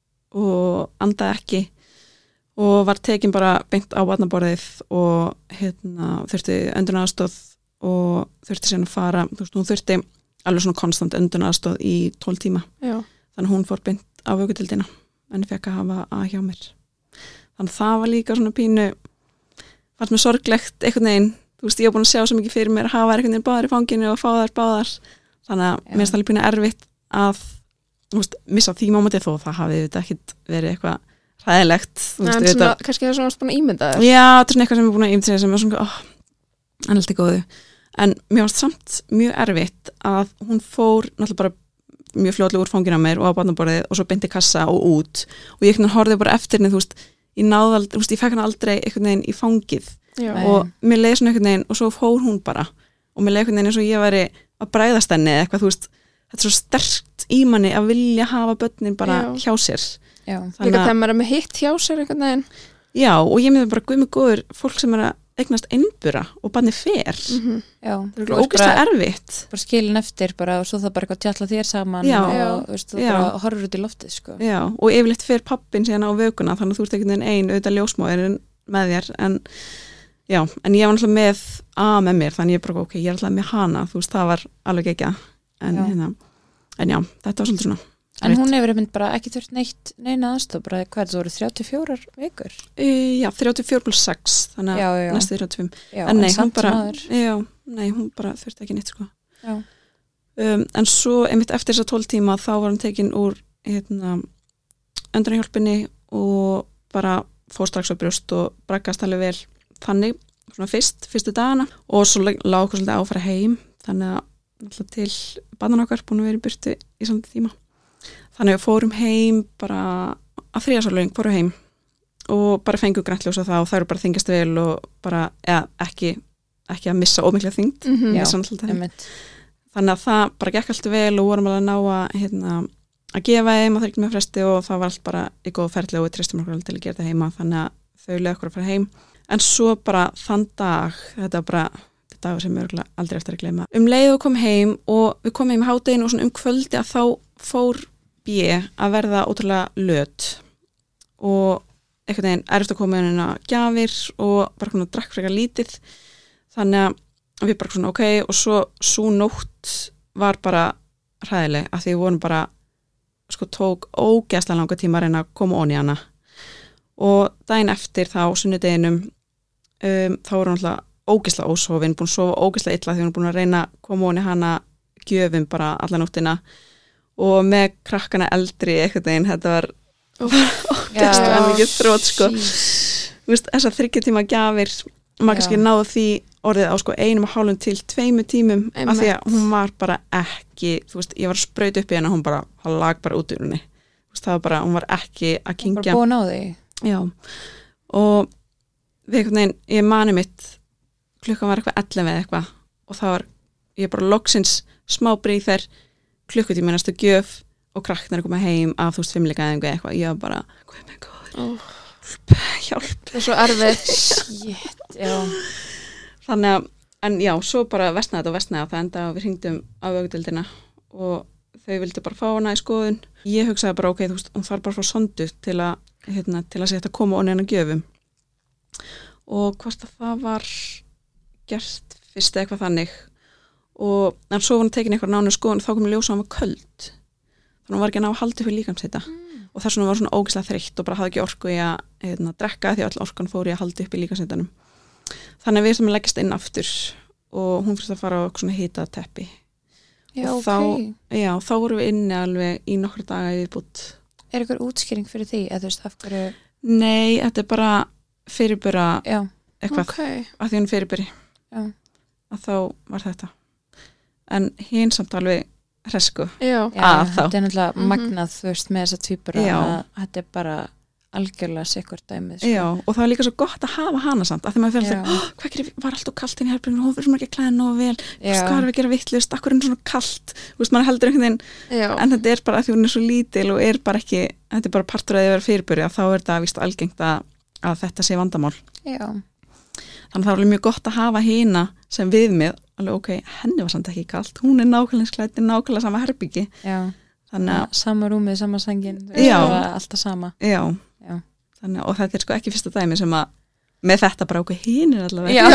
og andaði ekki og var tekin bara beint á barnaborðið og hérna þurfti öndunaðarstóð og þurfti síðan að fara, þú veist, hún þurfti alveg svona konstant öndunaðarstóð í tólf tíma Já. þannig að hún fór beint á vökutildina en ég fekk að hafa að hjá mér þannig að það var líka svona pínu fannst mér sorglegt einhvern veginn, þú veist, ég var búin að sjá svo mikið fyrir mér að hafa einhvern veginn báðar í fanginu og fá þær báðar þannig að Já. mér er það líka pínu erfitt að þú veist, missa því mómentið þó það hafi þetta ekkit verið eitthvað hræðilegt, þú En veist, svona, þetta kannski það er svona búin að ímynda þér. já, þetta er svona eitthvað sem ég er búin að ímynda sér sem er svona, oh, en allt er góðu en mér varst samt mjög erfitt að hún fór náttúrulega bara mjög fljótlega úr fanginu á mér og á barnaborðið og svo beinti kassa og út og ég horfði bara eftir henni, þú veist, ég náði aldrei, þú veist, ég fekk hann aldrei einhvern veginn í fangið Já. Nei. og mér leiði svona einhvern veginn og svo fór hún bara og mér leiði einhvern veginn eins og ég væri að bræðast henni eða eitthvað, þú veist, þetta er svo sterkt í manni að vilja hafa börnin bara Já. hjá sér Já, Líka Þannig að- þegar maður er með hitt hjá sér einhvern veginn. já, og ég myndi bara guð mig góður fólk sem er að eignast einbura og barni fer Mhm. já. það er Þú veist ógeðslega bara, erfitt bara skilin eftir bara og svo það bara eitthvað tjalla þér saman Já. og þú veist, þú Já. bara horfur út í loftið, sko. já, og yfirleitt fer pappin síðan á vökuna þannig að þú ert einhvern veginn ein, auðvitað ljósmóðir með þér, en já, en ég var alltaf með A með mér þannig ég bara, ok, ég er alltaf með hana þú veist, það var alveg ekki en, Já. hérna, en já, þetta var svolítið svona En erfitt. hún hefur einmitt bara ekki þurft neitt neina aðstof, bara hvað er það voru þrjátíu og fjórar vikur? e, já, þrjátíu og fjögur pluss sex þannig Já, að já. næstu þrjátíu og fimm Já, en nei, hún samt bara, sem áður. já, nei, hún bara þurfti ekki neitt sko. Já. Um, en svo einmitt eftir þessa tólf tíma þá var hann tekin úr hérna, öndunarhjálpinni og bara fór strax á brjóst og braggast alveg vel þannig, svona fyrst, fyrstu dagana og svo lág okkur svolítið áfæra heim þannig að alltaf til barnan okkar búin að vera í burtu í samt tíma þannig að við fórum heim bara að þriðasálögin fórum heim og bara fengu græntljósa það og það eru bara þingjast vel og bara, eða ekki ekki að missa ómiklega þyngd mm -hmm. Já, þannig að það bara gekk allt vel og vorum alveg að ná að hérna, að gefa heim að það ekki með fresti og það var allt bara í góð ferli og við tristum okkur til að gera þetta heima þannig að þau leið okkur að fara heim en svo bara þann dag þetta var bara þetta dagur sem ég aldrei eftir að gleyma um leið og kom heim og við komum heim í hádeginu og svona um kvöldi að þá fór B að verða ótrúlega löt og einhvern veginn erfitt að koma inn að gjafir og bara svona drakk frekar lítið þannig að við bara svona ok og svo svo nótt var bara hræðileg að því við vorum bara sko tók ógeðslega langa tíma að reyna að koma onni hana og daginn eftir þá sunnudeginum um, þá vorum við alltaf ógeðslega ósofin búin að sofa ógeðslega illa því við vorum búin að reyna að koma onni hana gjöfum bara alla nóttina og með krakkana eldri einhvern veginn þetta var ógeðslega mikið þrótt sko veist, þessar þriggja tíma gjafir maður kannski náðu því orðið á sko einum og hálfum til tveimu tímum Einmitt. af því að hún var bara ekki þú veist, ég var að sprauta upp í henni og hún bara hún lag bara út úr henni veist, það var bara, hún var ekki að kyngja bara búin á því já, og við einhvern veginn, ég mani mitt klukkan var eitthvað ellefu eða eitthvað og það var, ég bara loksins smá bríð þær klukkutíma næstu gjöf og krakknar koma heim af þú veist fimmleika eða eitthvað, ég var bara hvað með góður, oh. hjálp það er svo erfitt Shit, já þannig að, en já, svo bara vestnaði þetta og vestnaði og það enda að við hringdum á vögudildina og þau vildi bara fá hana í skoðun ég hugsaði bara ok, þú veist, hún þarf bara frá sondu til að, hérna, til að sé þetta koma onni hennar gjöfum og hvort að það var gert fyrst eða eitthvað þannig og en svo var hún tekin eitthvað nánu skoðun þá kom ég ljósa að hún var köld þannig að hún var ekki að ná að halda upp í líkamshita mm. og þess vegna var svona ógeðslega þreytt og bara hafði ekki orku í að hérna, drekka því að all orkan fór í að halda upp í líkamshitanum þannig að við sem leggist inn aftur og hún fyrst að fara á svona hita teppi Já, og ok þá, já, þá vorum við inni alveg í nokkra daga í viðbútt Er eitthvað útskýring fyrir því, eða þú veist, af hverju Nei, þetta er bara fyrirbura Já, eitthvað, okay. að því hún fyrirburi já að þá var þetta en hinn samt alveg hresku já, Já, Að þá. þetta er náttúrulega Mhm. magnað, þú veist, með þessa tvíbura Já. að þetta er bara algjörlega sikkert dæmið, sko. Já, og það var líka svo gott að hafa hana samt að því maður fyrir Já. alltaf, oh, hvað gerir, var alltaf kalt inn í herberginu, hún fyrir svona ekki að klæða nógu vel þú veist, hvað er við að gera vittlust, akkur er hún svona kalt þú veist, maður heldur einhvern veginn já. en þetta er bara að því hún er svo lítil og er bara ekki þetta er bara partur að þið vera fyrirburi að þá er þetta víst algengt að, að þetta sé vandamál Já, þannig að það var alveg mjög gott að hafa hina sem viðmið, alveg ok, henni var samt ekki kalt hún er nákvæmlega sklætt, nákvæmlega sama herbyggi já þannig að, sama rúmið, sama sangin Já. alltaf sama já, Já, þannig að og þetta er sko ekki fyrsta dæmi sem að með þetta bara okkur hinn er allavega já.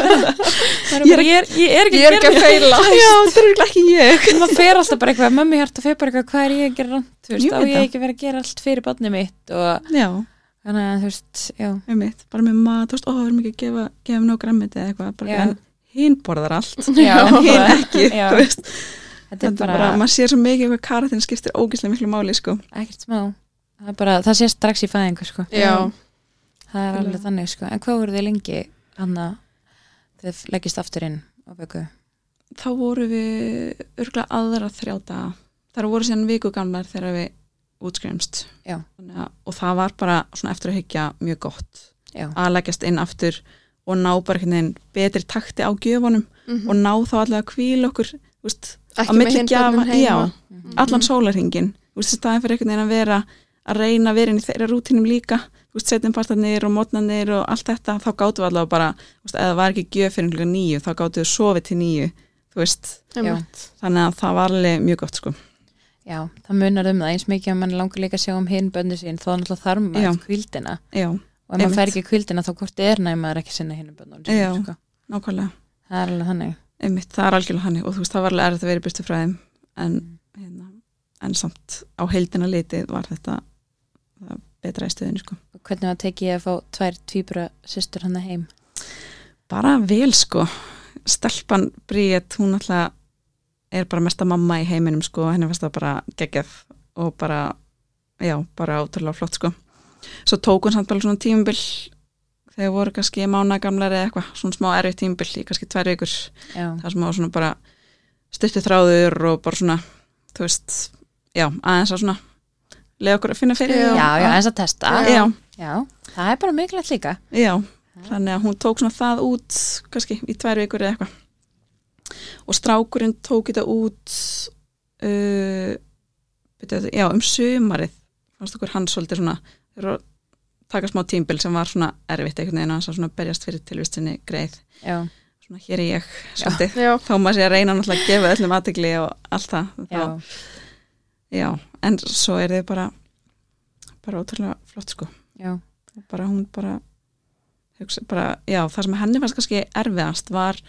Ég er- ég, er, ég er ekki Ég er ekki að feila já, þetta er örugglega ekki ég maður fer alltaf bara eitthvað, mömmu hjarta fer bara eitthvað, hvað er ég að gera rangt, þú veist, Ég á veit ég það. ekki verið að gera allt fyrir barnið mitt og já, þannig að þú veist, já, einmitt, bara með mat, þú veist, ó, við erum ekki að gefa gefa nóg grammiti eða eitthvað, bara Já. en hinn borðar allt, já, en hinn bara- ekki já, þú veist, þetta þetta er bara, bara, maður sér svo mikið hvað karatinn skiptir ógeðslega miklu máli, sko ekkert smá það er bara, það sé strax í fæðingu, sko Já, það er alveg Alveg. þannig, sko, en hvað voru þið lengi hann að þið leggist aftur inn á vöku? þá voru við örgulega aðra þrjá daga, þar voru síðan viku gamlar þegar við útskrifumst Já. Þannig að- og það var bara svona eftir að hyggja mjög gott Já, að leggjast inn aftur og ná bara einhvern veginn betri takti á gjöfunum mhm. og ná þá allega að hvíla okkur þú veist, Ekki á með milli hinn gjafa- börnin heima já, Mhm. allan sólarhingin þú veist, staðin fyrir einhvern veginn að vera að reyna að vera inn í þeirra rútínum líka þú veist, setjumpartarnir og mótnarnir og allt þetta, þá gáttum við allavega bara þú veist, eða það var ekki gjöf fyrir klukkan níu þá gáttum við sofið til níu þú veist, Einmitt. þannig að það var alveg mjög gott sko. já, það munar um það eins mikið að mann langar líka að sjá um hinn bönni sín þá náttúrulega þarf Já. maður kvildina já, og ef maður Einmitt. fær ekki kvildina þá hvort er næm maður ekki sinna hinn bönnum Já. sín, sko. nákvæmlega það er alveg þannig einmitt, það er algjörlega hannig og þú veist, það var alveg erfitt að vera í burtu frá þeim en, Mm. hérna, en samt á heildina litið var þetta það betra í stöðinu sko. og hvernig var tekið að fá tvær tvíbura systur hann heim? bara vel sko stelpan Bríet, hún alltaf er bara mesta mamma í heiminum sko, henni fannst það bara geggjað og bara, já, bara ótrúlega flott sko. Svo tók hún samt bara svona tímabil þegar voru kannski mánagamlar eða eitthvað, svona smá erfið tímabil í kannski tvær vikur, Já. það sem á svona bara stuttu þráður og bara svona, þú veist, já, aðeins að svona leiða okkur að finna fyrir Já, og- já, eins að testa. já, Já, það er bara mikilvægt líka. já, þannig að hún tók svona það út kannski í tvær vikur eða eitthvað og strákurinn tók þetta út uh, byrja, já, um sumarið fannst okkur hann svolítið svona þeir eru að taka smá tímbil sem var svona erfitt einhvern veginn að hann svona berjast fyrir tilvistinni greið, Já, svona hér er ég svolítið, Já. þá maður sé að reyna náttúrulega að gefa öllum athygli og allt það já, þá, já, en svo er þið bara bara ótrúlega flott sko já, og bara hún bara, hugsa, bara já, það sem henni fannst kannski erfiðast var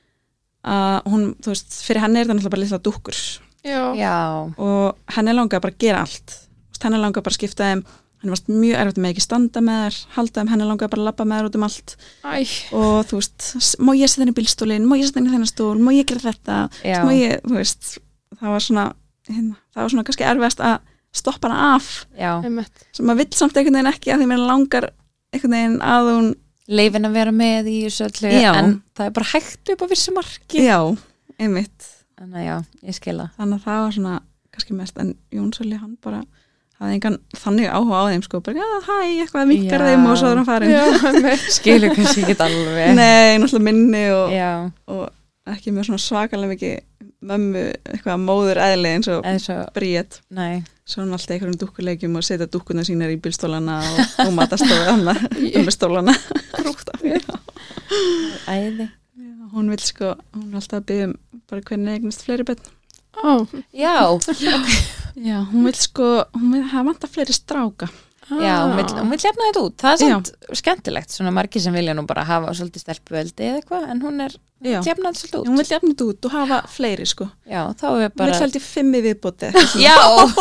að hún, þú veist, fyrir henni er það náttúrulega bara litla dúkkur Já. já, og henni langaði bara að gera allt Þú veist, henni langaði bara að skipta þeim henni varst mjög erfitt með ekki standa með þær halda þeim, henni langaði bara að labba með þær út um allt Æ, og þú veist, s- má ég setja henni í bílstólinn, má ég setja henni í þennan stól, má ég gera þetta já, má ég, þú veist, það var svona hérna, það var svona kannski erfiðast að stoppa hana af, já. einmitt. sem maður vill samt einhvern veginn ekki að því mér langar einhvern veginn að hún Leifin að vera með í þessu öllu, Já. en það er bara hægt upp á vissu marki. já, einmitt Þannig að já, ég skila. þannig að það var svona kannski mest en Jón Sölli hann bara hafði engan þannig áhuga á þeim sko, bara já, hæ, eitthvað minkar Já. þeim og svo er hann farin Já, einmitt. Skilur kannski ekki alveg. nei, náttúrulega minni og, Já, og ekki með svona svakalega mikið mömmu, eitthvað móður eðli eins og eða svo, Bríet nei, svo hann alltaf einhverjum dúkkuleikjum og setja dúkkuna sínar í bílstólana og, og matastofu annað um stólana krútt af því æði. hún vil sko, hún er alltaf að byggja um bara hvernig eignast fleiri bönn Ó, Já, já, hún vil sko, hún vil hafa vanta fleiri stráka já, hún vill, hún vill jafna þetta út. Það er Já. samt skemmtilegt, svona margir sem vilja nú bara hafa svolítið stelpuveldi eða eitthvað, en hún er já, jafna þetta svolítið hún út. vil jafna þetta út og hafa fleiri sko Já, þá er hún vil bara... held í fimmi viðbóti Já,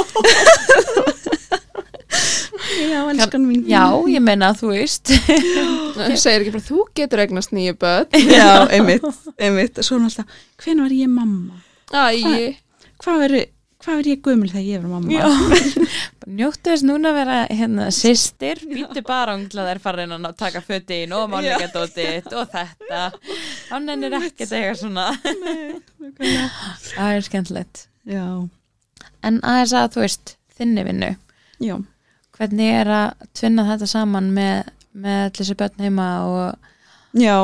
já, elskan mín já, ég meina að þú veist. það segir ekki bara, þú getur eignast nýju börn. já, einmitt, einmitt svo hún alltaf, hvenær var ég mamma Æ, hvað verður hvað verður ég gömul þegar ég verður mamma Já. Njóttu þess núna að vera hérna systir, býttu bara ungla þær farin að ná- taka fötin og málningadótið og þetta. Hann ennir ekkert eiga svona. Það er skemmtilegt. já, En aðeins að þú veist, þinni vinnu, já, hvernig er að tvinna þetta saman með, með allir þessi börn heima og já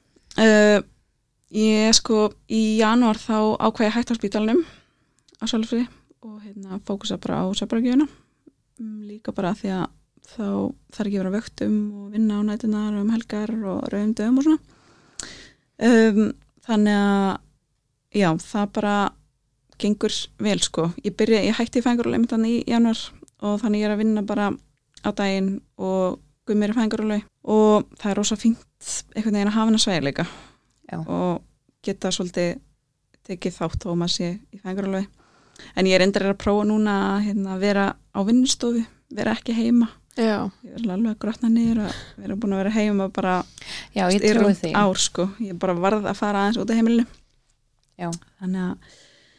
uh, ég sko í janúar þá ákvað ég hægt á spítalnum á Sölfri og hérna fókusa bara á svefnbaragjöfuna líka bara því að þá þarf ekki að vera á vöktum og vinna á nætunar og um helgar og rauðum dögum og svona um, þannig að já, það bara gengur vel sko ég, byrja, ég hætti í fæðingarorlofi einmitt þannig í janúar og þannig ég er að vinna bara á daginn og guð mér í fæðingarorlofi og það er rosa fínt einhvern veginn að hafa hana sveigleika Já. og geta svolítið tekið þátt og maður sé í fæðingarorlofi en ég er endur að prófa núna að hérna, vera á vinnustofu, vera ekki heima já, ég er alveg að grotna niður að vera búin að vera heima bara já, ég í trúi rúmt því. ár sko, ég bara varð að fara aðeins út af heimilinu Já. þannig að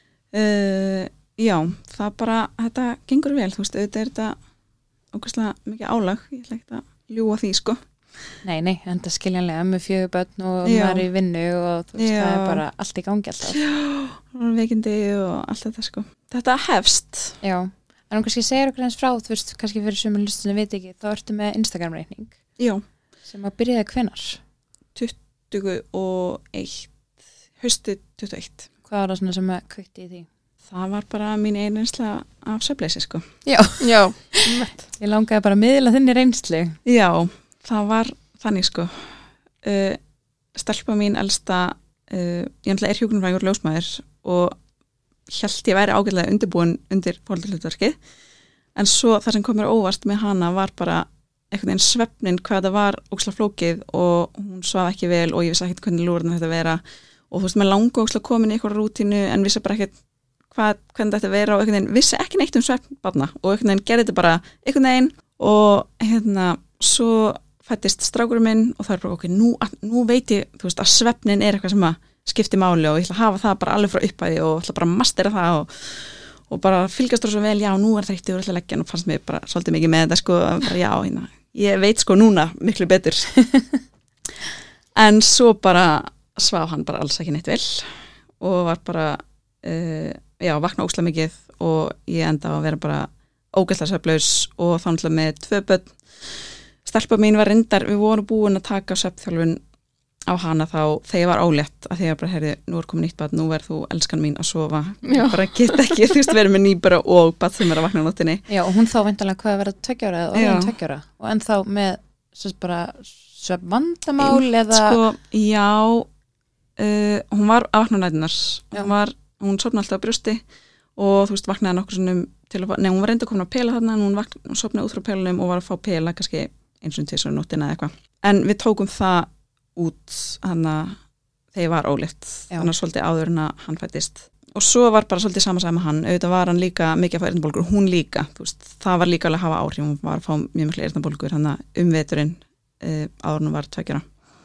uh, já, það bara þetta gengur vel, þú veist, auðvitað er þetta ókvæslega mikið álag ég ætla ekki að ljúga því sko Nei, nei, en það skiljanlega með fjögur börn og Já. maður er í vinnu og þú veist, Já. það er bara allt í gangi alltaf. og veikindi og allt þetta sko þetta hefst Já, en hún kannski segir okkur eins frá, þú veist, kannski fyrir sömu lustunni veit ekki, þá ertu með Instagram-reikning já, sem að byrjaði hvenar. tuttugu og eitt haustið tuttugu og eitt Hvað var það svona sem að kveikti í því? það var bara mín einreynsla af svefnleysi sko Já, já, einmitt. ég langaði bara að miðla þinni reynslu. já, það var þannig sko uh, stelpa mín elsta uh, ég ætla er hjúkrunarfræðingur og ljósmæður og hélt ég væri ágætlega undirbúin undir fóreldrahlutverkið en svo það sem kom mér óvart með hana var bara einhvern veginn svefnin hvað það var óksla flókið og hún svaf ekki vel og ég vissi ekkert hvernig lúrinn þetta vera og þú veist, mér langu óksla komin í eitthvað rútínu en vissi bara ekkert hvað, hvernig þetta vera og einhvern veginn vissi ekki neitt um svefnbarna og einhvern veginn gerði þetta bara einhvern veginn og hérna svo fættist strákurinn minn og það er bara, ok, nú, nú veit ég, þú veist, að svefnin er eitthvað sem að skipti máli og ég ætla að hafa það bara alveg frá upphæði og ætla bara að mastera það og, og bara fylgast þú svo vel, já, nú er þreytti og ætla að leggja og fannst mér bara svolítið mikið með þetta, sko, bara, já, hérna, ég veit sko núna miklu betur. En svo bara svaf hann bara alls ekki neitt vel og var bara, uh, já, vakna óslega mikið og ég enda að vera bara ógeðslega svefnlaus og þá náttúrulega með tvö börn. Stelpa mín var reyndar, við vorum búin að taka svefnþjálfun á hana þá þegar ég var ólétt að því að bara, heyrði, nú er komið nýtt bad, nú verð þú elskan mín að sofa, Já. bara get ekki, þú veist, verið með nýbara og bad sem er að vakna á nóttinni. Já, og hún þá veintalega hvað að vera tveggja ára eða Já. orðin tveggja ára og en þá með svo bara svefnvandamál eða Sko, já, uh, hún var að vakna á nætunar, Já. hún var, hún sofnaði alltaf á brjósti og þú veist, vaknaði nokkur sinnum til að, nei, hún var reynda komin að pela þarna en hún, vakna, hún sofnaði út frá pelunum og var að fá pela kannski eins og tvisvar á nóttina eða eitthvað. En við tókum það út hana þegar ég var ólétt, þannig að svolítið áður en að hann fættist. Og svo var bara svolítið samansæð með hann, auðvitað var hann líka mikið að fá eyrnabólgur, hún líka, þú veist, það var líka alveg að hafa áhrif, hún var að fá mjög miklu eyrnabólgur hann um veturinn uh, áður en hún var tveggjara.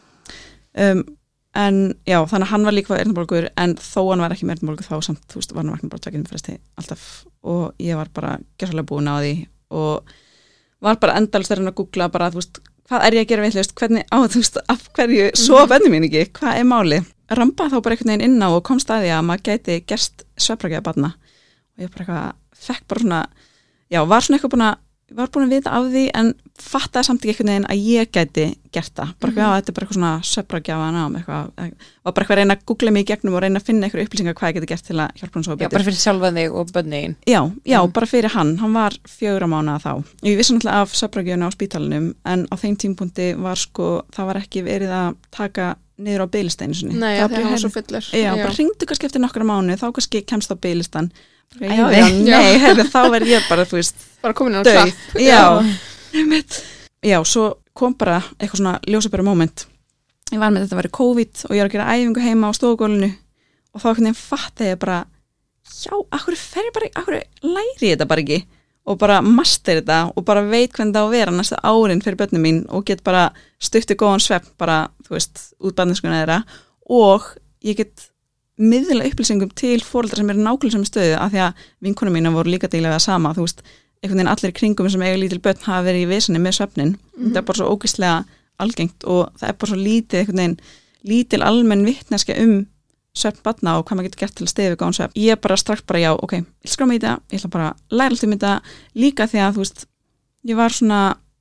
Um, en já, þannig að hann var líka að fá eyrnabólgur en þó hann var ekki með eyrnabólgur þá samt, þú veist, var hann vakna bara tveggjum fresti alltaf og ég var bara gerðslega búin á því og var bara endalist að reyna að googla bara, þú veist, hvað er ég að gera vitlaust, hvernig á, þú veist, af hverju svo bennum mín ekki, hvað er máli? Ramba þá bara einhvern veginn inn á og kom staði að maður gæti gerst svefnrakjaða barna og ég bara eitthvað, fekk bara svona, já, var svona eitthvað búin að, var búin að vita af því en fattaði samt ekki einhvern veginn að ég gæti gert það, bara eitthvað, mm-hmm. já, þetta er bara eitthvað svona svefnrakjaða nám, eitthvað, var bara eitthvað að reyna að googla mig í gegnum og reyna að finna eitthvað upplýsingar hvað ég geti gert til að hjálpa hann svo betur. Já, bara fyrir sjálfan þig og börnin. Já, já, Mm. bara fyrir hann, hann var fjögurra mánaða þá. Ég vissi náttúrulega af svefnrakjöfuna á spítalinum en á þeim tímapunkti var sko, það var ekki verið að taka niður á biðlisteinu sinni. Nei, það það er svo fullur. Já, bara hringdu kannski eftir nokkra mánuði, þá kannski kemst á biðlistan. Já, já, Æði. nei, hefði, þá verð ég bara, þú veist, Bara komin á dauð. klapp. Já, einmitt. Já, svo kom bara eitthvað svona ljósabæra moment. Ég var með þetta að vera COVID og ég er að gera æfingu heima á stofugólinu og þá hvernig fattaði ég bara, já, akkur fer ég bara, akkur læri ég þetta bara ekki og bara master þetta og bara veit hvernig það á að vera næsta árin fyrir börnum mín og get bara stutti góðan svefn bara, þú veist, út barneskuna þeirra og ég get miðla upplýsingum til foreldra sem eru nákvæmlega sem stöðu af því að vinkonum mína voru líka deilega það sama, þú veist, einhvern veginn allir í kringum sem eiga lítil börn hafa verið í vesinni með svefnin, mm-hmm. þetta er bara svo ógeðslega algengt og það er bara svo lítið einhvern veginn, lítil almenn vitneskja um svefn barna og hvað maður getur gert til að stiga við góðan svefn. Ég bara strax bara já, ok, ég vil skrá mig í þetta, ég ætla bara að læra alltaf um þetta líka því að þú veist, ég var svona,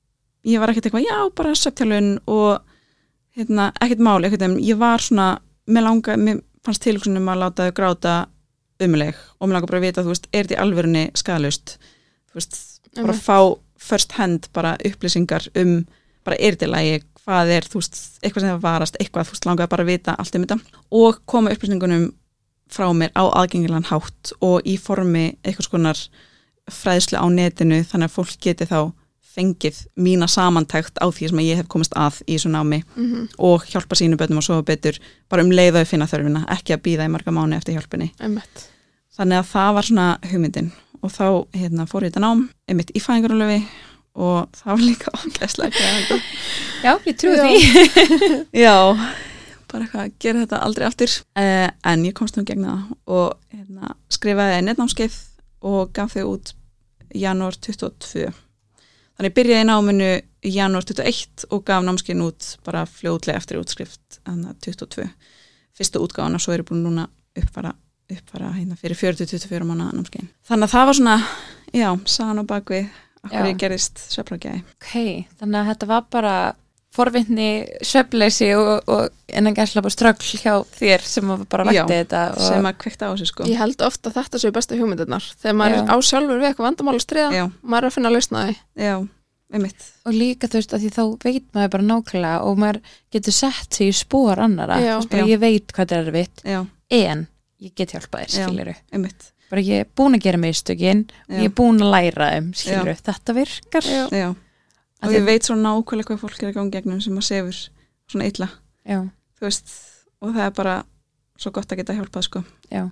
ég var ekkert eitthvað, já, bara svefnþjálfun og hérna, ekkert máli, ekkert en ég var svona, mér langa, mér fannst tilhugsunum að láta þau gráta umuleg og mér langa bara að vita, þú veist, er þetta í alvörunni skaðlaust, þú veist, bara Einmitt. fá first hand bara upplýsingar um, bara er þetta í lagi, hvað er, þú veist, eitthvað sem það varast, eitthvað, þú veist, langaði bara að vita allt um þetta og koma upplýsingunum frá mér á aðgengilegan hátt og í formi eitthvað skonar fræðslu á netinu þannig að fólk geti þá fengið mína samantækt á því sem ég hef komist að í svona námi Mhm. og hjálpa sínu börnum að sofa betur bara um leið að finna þörfina, ekki að bíða í marga mánu eftir hjálpinni. Einmitt. Þannig að það var svona hugmyndin og þá hérna, fór ég þetta nám einmitt í fæðingarorlofi og það var líka ógeðslega Já, ég trúi Já. því. Já, bara eitthvað að gera þetta aldrei aftur uh, en ég komst nú gegn það og hérna, skrifaði netnámskeið og gaf þau út janúar tuttugu og tvö. Þannig ég byrjaði í náminu í janúar tuttugu og eitt og gaf námskeiðin út bara fljótlega eftir útskrift þannig að tuttugu og tvö. Fyrsta útgáfan og svo er ég búin núna uppfara, uppfara hérna, fyrir fjörutíu til tuttugu og fjögur mánaða námskeiðin. Þannig að það var svona, já, sagan á bakvið akkur ég gerist svefnrakjaði. Ok, þannig að þetta var bara forvitni, svefnleysi og, og innan gæsla bara ströggl hjá þér sem var bara Já, vakti þetta. Og, Sem að kveikta á þessu sko. Ég held ofta að þetta séu bestu hugmyndirnar þegar maður Já. er á sjálfur við eitthvað vandamál að stríða, Já, maður er að finna að lausna því. já, einmitt. og líka þú veist að því þá veit maður bara nákvæmlega og maður getur sett sig í spór annara. Já. Þú veist bara Já. ég veit hvað þetta er erfitt Já, en ég get hjálpað þér, Já. skiluru. einmitt. Bara ég er búin að gera mistökin og Já. ég er búin að læra um, skiluru. Þetta virkar. Já. Já, Að og ég þið- veit svo nákvæmlega hvað fólk er að ganga gegnum sem að sefur svona illa, Já. þú veist, og það er bara svo gott að geta hjálpað, sko. Já,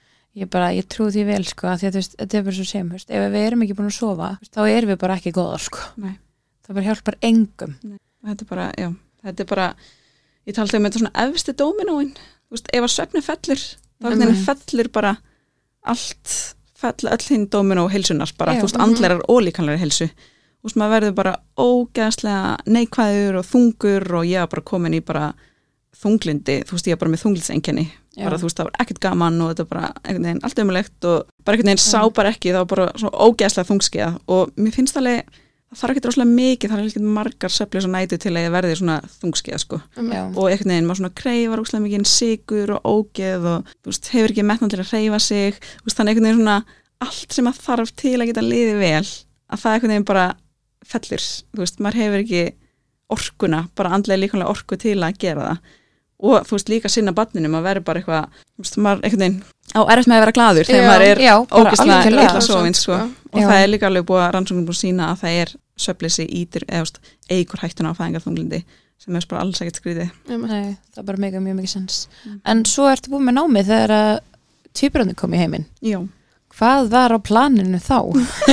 ég bara, ég trúi því vel sko, að því að þú veist, þetta er bara svo sem, þú veist, ef við erum ekki búin að sofa, þú veist, þá erum við bara ekki góðar sko. Nei. Það bara hjálpar engum. Nei. þetta er bara, já, þetta er bara ég taldi um þetta svona efsti dóminóin þú veist, ef að svefni fellur þá mm -hmm. fellur bara allt fell öll hinn dóminó heilsunar bara, já, þú veist, mm -hmm. andlerar og líkamlegar heilsu þú veist, maður verður bara ógeðslega neikvæður og þungur og ég var bara komin í bara þunglindi, þú veist, ég var bara með þunglindsenkenni bara, þú veist, það var ekkert gaman og þetta bara einhvern veginn allt umulegt og bara einhvern veginn sá bara ekki, það var bara svona ógeðslega þungskeiða og mér finnst alveg það þarf ekki droslega mikið, það er ekki margar svefnleysa nætur til að ég verði svona þungskeiða sko. Og einhvern veginn maður svona kreifar ógeðslega mikið sykur og ógeð og þú veist, hefur ekki metnað til að hreyfa sig þú veist, þannig einhvern veginn svona allt sem að þarf til að geta liðið vel að það einhvern veginn bara fellir, þú veist, maður hefur ekki orkuna, bara andlega líkamlega orku til að gera það og þú veist líka sinna barninu, maður verður bara eitthvað þú veist, maður einhvern veginn á erfitt með að vera glaður þegar maður er ógeðslega illa sofinn sko. Og já. Það er líka alveg búið að rannsóknum búið að sína að það er svefnleysi ítir eða eigur hættuna á fæðingarþunglindi sem er bara alls ekkert skrítið. Nei, það er bara mega mjög mikið sens. Mm. En svo ertu búið með námið þegar að tvíburarnir kom í heiminn. Já. Hvað var á planinu þá?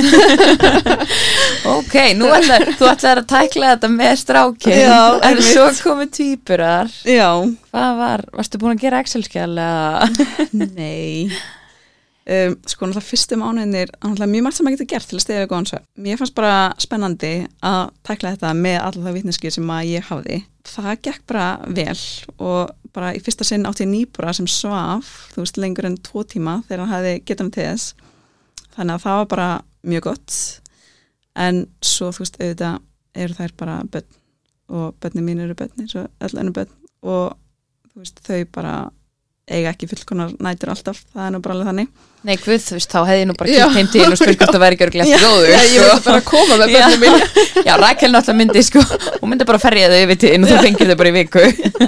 Ok, nú ætlar þú ætlar að tækla þetta með strákinn. Já, en svo komið tvíburar. Já. Hvað var, varstu búin að gera Excel-skjal eða? Nei. Um, sko náttúrulega fyrstu mánuðinir náttúrulega mjög margt sem maður getur gert til að stiga við góðan svefn. Mér fannst bara spennandi að tækla þetta með alla það vitneskju sem að ég hafði. Það gekk bara vel og bara í fyrsta sinn átti ég nýbura sem svaf, þú veist, lengur en tvo tíma þegar hann hafði getan til þess. Þannig að það var bara mjög gott. En svo, þú veist, auðvitað eru þær bara börn og börnin mín eru börn eins og öll önnur börn og þú veist, þau bara eiga ekki fullkonar nætur alltaf, það er nú bara alveg þannig. Nei, guð, þú veist, þá hefði ég nú bara kýrt heim til og spurt hvort það væri ekki örglega góður. Já, ég myndi bara að koma með börnum mín. Já, Rakel náttúrulega myndi, sko, hún myndi bara ferja þau yfir til og þú fengir þau bara í viku.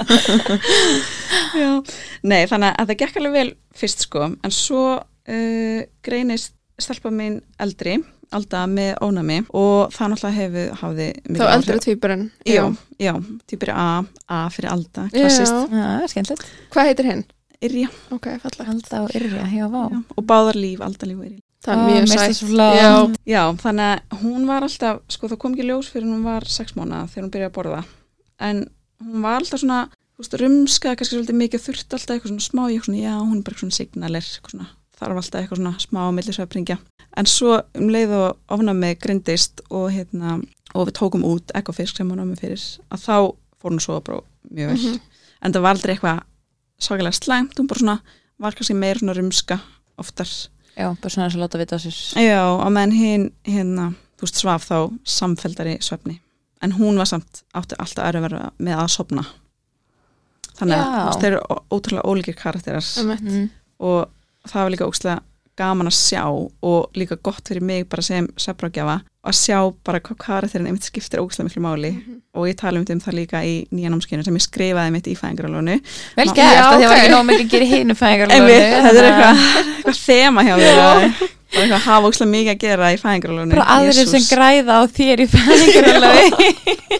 Já, nei, þannig að það gekk alveg vel fyrst, sko, en svo uh, greinist stelpa mín eldri, Alda með ónæmi og það náttúrulega hefur hafði þá eldri tvíburinn. Já, já, tvíburi A, A fyrir Alda, klassist. Já, það er skemmtilegt. Hvað heitir hinn? Yrja. Ok, falleg. Alda og Yrja, já, vá. Já, og báðar líf, Alda líf og Yrja. Það er mjög sætt. Já. Já, þannig að hún var alltaf, sko það kom ekki ljós fyrir hún var sex mánaða þegar hún byrjaði að borða. En hún var alltaf svona, þú veist, rumskaði kannski svolítið mikið, þurfti alltaf eitthvað svona smá, ég svona, já, hún er bara svona signaler, eitthvað svona, þarf alltaf eitthvað svona smá millisvefnringja. En svo um leið og ofnæmi grindist og hérna, og við tókum út ekofisk sem hún á mig fyrir, að þá fór hún svo bara mjög vel. Mm -hmm. En það var aldrei eitthvað sakalega slæmt, hún bara svona var kannski meira svona rumska oftar. Já, bara svona þess að láta vita á sér. Já, og menn hinn hérna, þú veist, svaf þá samfelldari svefni. En hún var samt átti alltaf að vera með að sofna. Þannig að þú veist, þeir eru ótrúlega ólíkir karakterar. Mm. Og það var líka ótrúlega gaman að sjá og líka gott fyrir mig bara sem svefnráðgjafa að sjá bara hvað karakterin einmitt skiptir ótrúlega miklu máli. Mm -hmm. Og ég tala um það líka í nýja námskeiðinu sem ég skrifaði mitt í fæðingarorlofinu. Vel gert, það okay. Var ekki nóg mikið að gera í hinu fæðingarorlofinu. Þetta er eitthvað, eitthvað þema hjá mér og eitthvað hafa ótrúlega mikið að gera í fæðingarorlofinu. Bara aðrir sem græða á þér í fæðingarorlofi.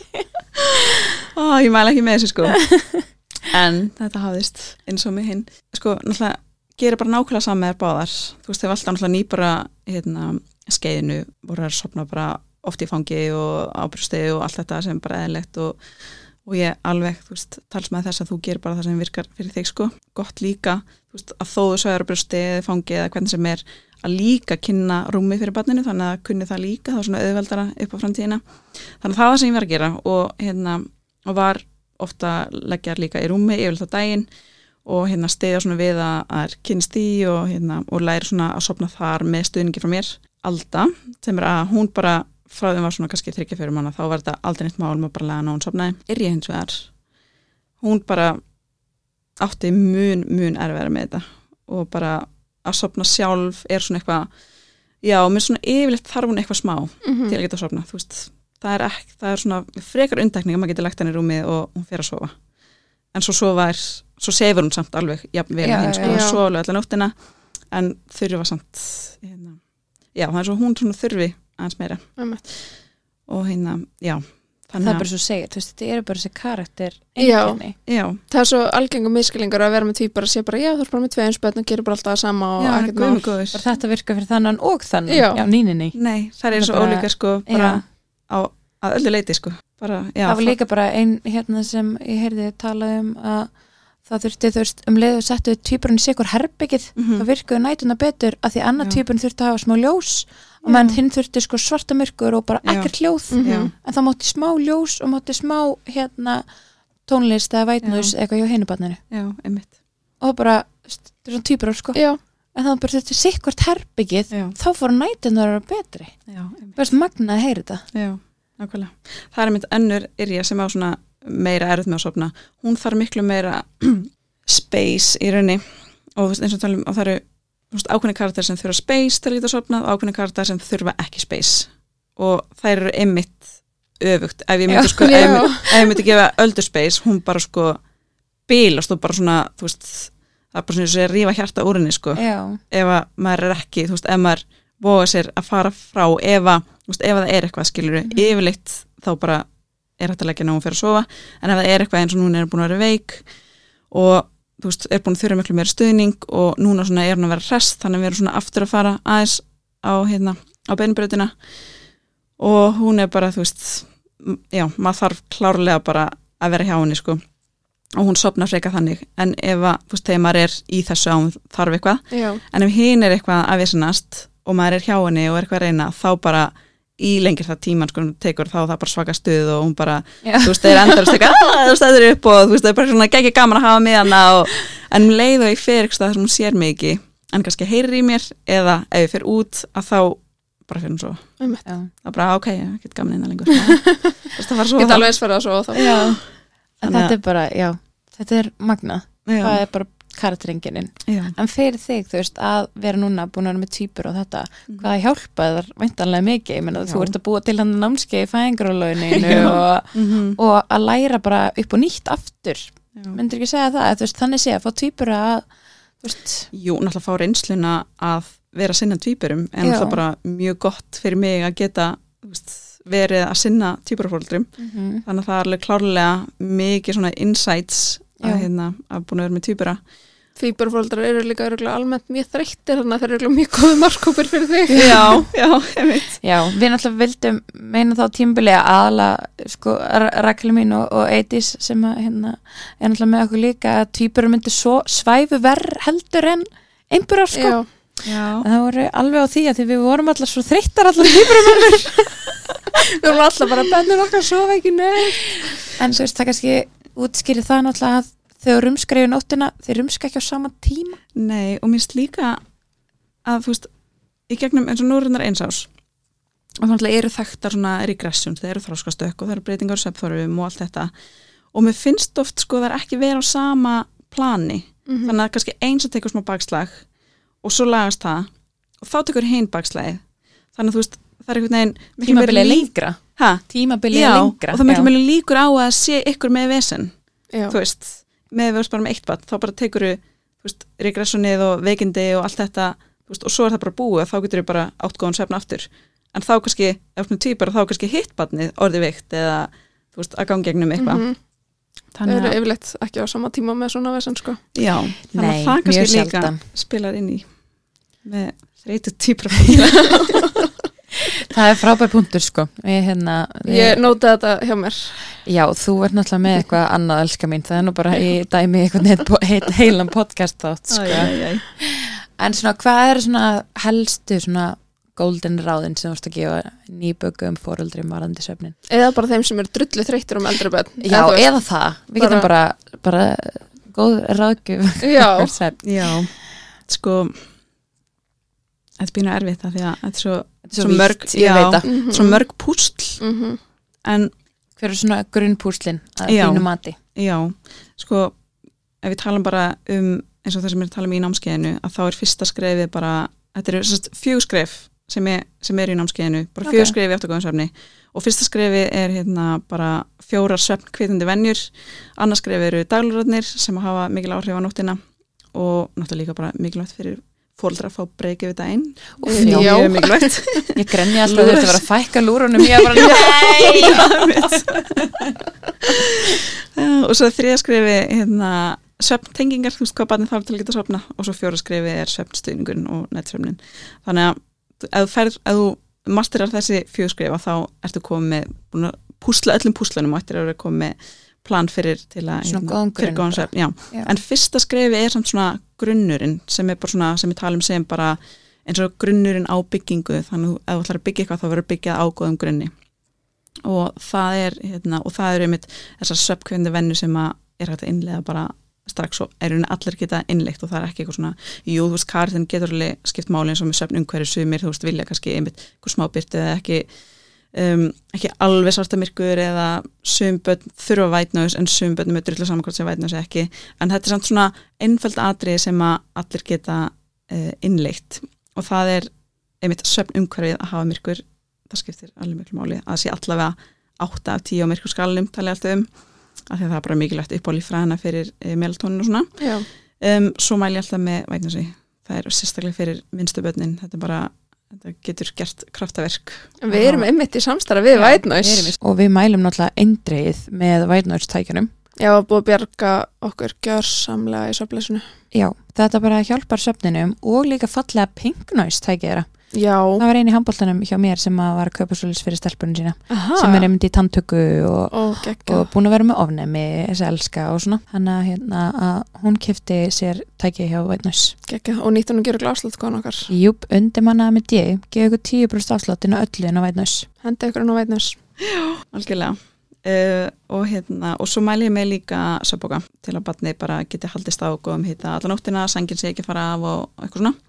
Ó, ég mæla ekki með þessu sko. En þetta hafðist eins og mig hinn. Sko, náttúrulega gera bara nákvæmlega saman með þér báðar. Þú veist, þegar alltaf náttúrulega nýbara hérna, skeiðinu voru að sofna bara oft í fangi og ábrústi og allt þetta sem bara eðlilegt og, og ég alveg, þú veist, tals með þess að þú gerir bara það sem virkar fyrir þig sko. Gott líka, þú veist, að þó þú sögur brústi eða fangi eða hvernig sem er að líka kynna rúmi fyrir barninu, þannig að kunni það líka, það var svona auðveldara upp á framtíðina. Þannig að það var það sem ég var að gera og hérna, og var ofta leggjar líka í rúmi yfirleitt á daginn og hérna stiðja svona við að, að kynst því og hérna og læri svona að sofna þar með stuðningi frá mér. Alda, sem er að hún bara frá þeim var svona kannski þriggja fyrir manna, þá var þetta aldrei neitt mál með bara lega ná hún sofnaði. Yrja hins vegar, hún bara átti mun, mun erfiðara með þetta og bara að sofna sjálf er svona eitthvað, já, með svona yfirleitt þarf hún eitthvað smá mm -hmm. til að geta að sofna, þú veist, það er ekki, það er svona frekar undtekning að maður getur lagt henni í rúmið og hún fer að sofa. En svo sofa er, svo sefur hún samt alveg, jafn vel hinn, sko, hún sofa alveg allar nóttina, en þurfa samt, hérna, já, það er svo hún svona þurfi aðeins meira. Mm. Og hérna, já. Það er bara svo segir, þú veist, þetta eru bara þessi karakter einkenni. Já, já, það er svo algengum miskilningur að vera með tvíbara að sé bara, já, þú er bara með tvei eins börn og gerir bara alltaf það sama og ekkert mál. Bara þetta virka fyrir þannan og þannan, já, já nýninni. Nei, það er svo ólíka sko, bara á, á öllu leiti sko. bara, já, það var líka bara ein hérna sem ég heyrði talað um að það þurfti þú veist um leið og settu tvíburinn í sikur herbyggið Mhm. þá virkuðu nætuna betur að því annar Já. tvíburinn þurfti að hafa smá ljós og menn hinn þurfti sko svarta myrkur og bara Já. ekkert hljóð Mhm. Já. en það mátti smá ljós og mátti smá hérna tónlist eða vætnus eitthvað hjá hinubarninu já, einmitt og bara, þú veist, þetta er svona tvíburar sko Já, en það bara þurfti sikkvart herbyggið Já. þá fóru nætunar að vera betri já, einmitt þú veist magnað að heyra þetta Já, nákvæmlega. Það er mitt önnur yrja sem á svona meira erfitt með að sofna. Hún þarf miklu meira space í raunni og þú veist, eins og talum, og það eru þú veist, ákveðni karakter sem þurfa space til að geta sofnað og ákveðni karakter sem þurfa ekki space og þær eru einmitt öfugt. Ef ég myndi Já. sko, ef Já. ég myndi, ef ég myndi gefa öldur space, hún bara sko bílast og bara svona, þú veist, það er bara svona að rífa hjarta úr henni sko. já, Ef að maður er ekki, þú veist, ef maður voga sér að fara frá ef að, þú veist, ef að það er eitthvað skilur Mhm. yfirleitt þá bara er hægt að leggja náum fyrir að sofa en ef það er eitthvað eins og núna er búin að vera veik og þú veist, er búin að þurfa miklu meira stuðning og núna svona er hún að vera hress þannig að við erum svona aftur að fara aðeins á hérna, á beinbrautina og hún er bara, þú veist m- já, maður þarf klárlega bara að vera hjá henni sko og hún sopnar freka þannig en ef að, þú veist, þegar maður er í þessu á hún þarf eitthvað já, en ef hinn er eitthvað að vissinast og maður er hjá henni og er eitthvað að reyna þá bara í lengir það tíman sko hún tekur þá það bara svaka stuð og hún bara já. þú veist, þeir endar að stekka þú stæður upp og þú veist, það er bara svona ekki gaman að hafa með hana og, en um leið og ég fer eitthvað þar sem hún sér mig ekki en kannski heyrir í mér eða ef ég fer út að þá bara fyrir hún svo einmitt. já. það bara ok, ég get gaman innan lengur það var svo Get alveg eins fyrir að svo þá. já. en Þannig að- þetta er bara, já þetta er magnað, það já, er bara karatringinin já, en fyrir þig, þú veist, að vera núna búin að vera með týpur og þetta, Mhm. hvað hjálpaði þar væntanlega mikið, ég meina Já. þú ert að búa til hann námskeið í fæðingarólöginu Já. og, Mhm. og að læra bara upp og nýtt aftur, já. myndir ekki segja það, þú veist, þannig sé að fá týpur að þú veist, Jú, náttúrulega fá reynsluna að vera að sinna tvíburum en Já. náttúrulega bara mjög gott fyrir mig að geta þú veist, verið að sinna tvíburafóldrum mm þannig að það er alveg klárlega mikið svona insights að, Já. hérna, að búin að vera með tvíbura Tvíburafóldrar eru líka örugglega almennt mjög þreyttir þannig að þeir eru örugglega mjög góðu markkópur fyrir þig. Já, já, ég veit já, við náttúrulega vildum meina þá tímabili að aðla sko, Rakel mín og, og Eidís sem að, hérna, er náttúrulega með okkur líka að týpur myndi svo svæfu verð heldur en einburar sko. Já, Já, En það voru alveg á því að því við vorum allar svo þreyttar allar týpurum við erum alltaf bara bennur okkar sofa ekki neitt. en þú veist það kannski útskýri það náttúrulega að þau rumskriðu nóttina þeir rumska ekki á sama tíma nei, og minnst líka að þú veist, í gegnum eins og núrunar eins ás og þannig eru þekktar svona regression, það eru þráskastökk og það eru breytingar á svefnþörfum og allt þetta og mér finnst oft sko það er ekki vera á sama plani, Mhm. þannig að kannski eins að tekur smá bakslag og svo lagast það og þá tekur hinn bakslagið þannig að þú veist, það er einhvern veginn miklu meiri tímabilið lík- lengra Ha? tímabilið Já, lengra og það er miklu meiri líkur á að sé ykkur með vesen, Já, þú veist með við veist bara með eitt barn, þá bara tekur þú veist, regressjonið og veikindi og allt þetta þú veist, og svo er það bara búið, þá getur við bara átt góðan svefn aftur, en þá kannski ef svona týpar, þá kannski hitt barnið orðið veikt eða, þú veist, að gangi gegnum eitthvað Mhm. Þeir þannig eru að, yfirleitt ekki á sama tíma með svona vesen sko. já, þannig Nei, að það mjög kannski líka sjaldan. spilar inn í með þreytu týpar það er frábær punktur sko ég, hérna, Ég nótaði þetta hjá mér. já, þú ert náttúrulega með eitthvað annað elska mín, það er nú bara í dæmi eitthvað heit, heit, heilan podcast þátt sko. en svona hvað eru svona helstu svona golden ráðin sem þú vorst að gefa nýbögum fóreldrum varandi svefnin Eða bara þeim sem eru drullu þreyttir um eldri bönn. já, þú veist. eða það, við getum bara bara góð ráðgjöf Já. svefn. já, sko þetta er býna erfitt það því að þetta er svo, Þetta er svo vítt, mörg ég já, veit það. Mhm. svo mörg púsl Mhm. en hver er svona grunnpúslin að Já. þínu mati já, sko ef við talum bara um eins og það sem er að tala um í námskeiðinu að þá er fyrsta skrefið bara þetta eru fjögur skref sem er, sem er í námskeiðinu, bara fjögur Ok. skref í áttakóðum svefni og fyrsta skrefi er hérna bara fjórar svefnkvitandi venjur, annars skref eru daglurarnir sem hafa mikil áhrif á nóttina og náttúrulega líka bara mikilvægt fyrir fóreldra að fá breyki við daginn Úff, Eh, já. mjög mikilvægt ég grenni alltaf að þetta var að fækka lúrunum ég bara, nei Uh, og svo þriða skrefi hérna, svefntengingar, þú veist hvað barnið þarf til að geta sofna og svo fjóra skrefi er svefnstuðningurinn og nettsvefnin þannig að ef þú, ferð, ef þú masterar þessi fjögur skrefa þá ertu komið með búin að púsla öllum púslunum og eftir að vera komið með plan fyrir til að Svona góðan fyrir grunn góðan bara. svefn, já. Já. En fyrsta skrefi er samt svona grunnurinn sem er bara svona, sem við talum sem bara eins og grunnurinn á byggingu, þannig að ef þú ætlar að byggja eitthvað þá verður byggjað á góðum grunni og það er, hérna, og það er einmitt þessar svefnkveðandi venju sem að er hægt að innleiða bara strax og er allir geta innleitt og það er ekki eitthvað svona, jú, þú veist, karðin getur alveg skipt máli eins og með svefnumhverju sumir, þú veist, vilja kannski einmitt eitthvað smábyrtu eða ekki Um, ekki alveg svartamyrkur eða sumböld þurfa vætnaus en sumböldum er drullu samankvæmt sem vætnaus ekki en þetta er samt svona einföld atriði sem að allir geta uh, innleitt og það er einmitt svefnumhverfið að hafa myrkur það skiptir alveg miklu máli að það sé allavega átta af tíu á myrkur skalunum talið alltaf um af því að það er bara mikilvægt upp á líffræðina fyrir uh, melatonin og svona um, svo mæli ég alltaf með vætnausi það er sérstaklega fyrir minnstu börnin þetta er bara þetta getur gert kraftaverk. Við erum einmitt í samstarfi við Vætnæs. Og við mælum náttúrulega eindreið með Vætnæs-tækjunum. Já, búið að bjarga okkur gjörsamlega í svefnleysinu. Já, þetta bara hjálpar svefninum og líka fallega Pink Noise tækið þeirra. Já. Það var eini í handboltanum hjá mér sem að var að kaupa svolítið fyrir stelpunum sína. Aha. Sem er einmitt í tanntöku og, Ó, og búin að vera með ofnemi, þessi elska og svona. Þannig að, hérna, að hún keypti sér tækið hjá Vætnæs. Gekka. Og nýtt hún að gera glaslátt góðan okkar. Júp, undir manna með D, gefa ykkur tíu prósent afsláttinn á öllu inn á Vætnæs. Hendi ykkur inn á Vætnæs. Já, algjörlega. Uh, og hérna, og svo mæli ég með líka svefnpoka til að barnið bara geti haldist á góðum hita alla nóttina, sængin sé ekki fara af og eitthvað svona.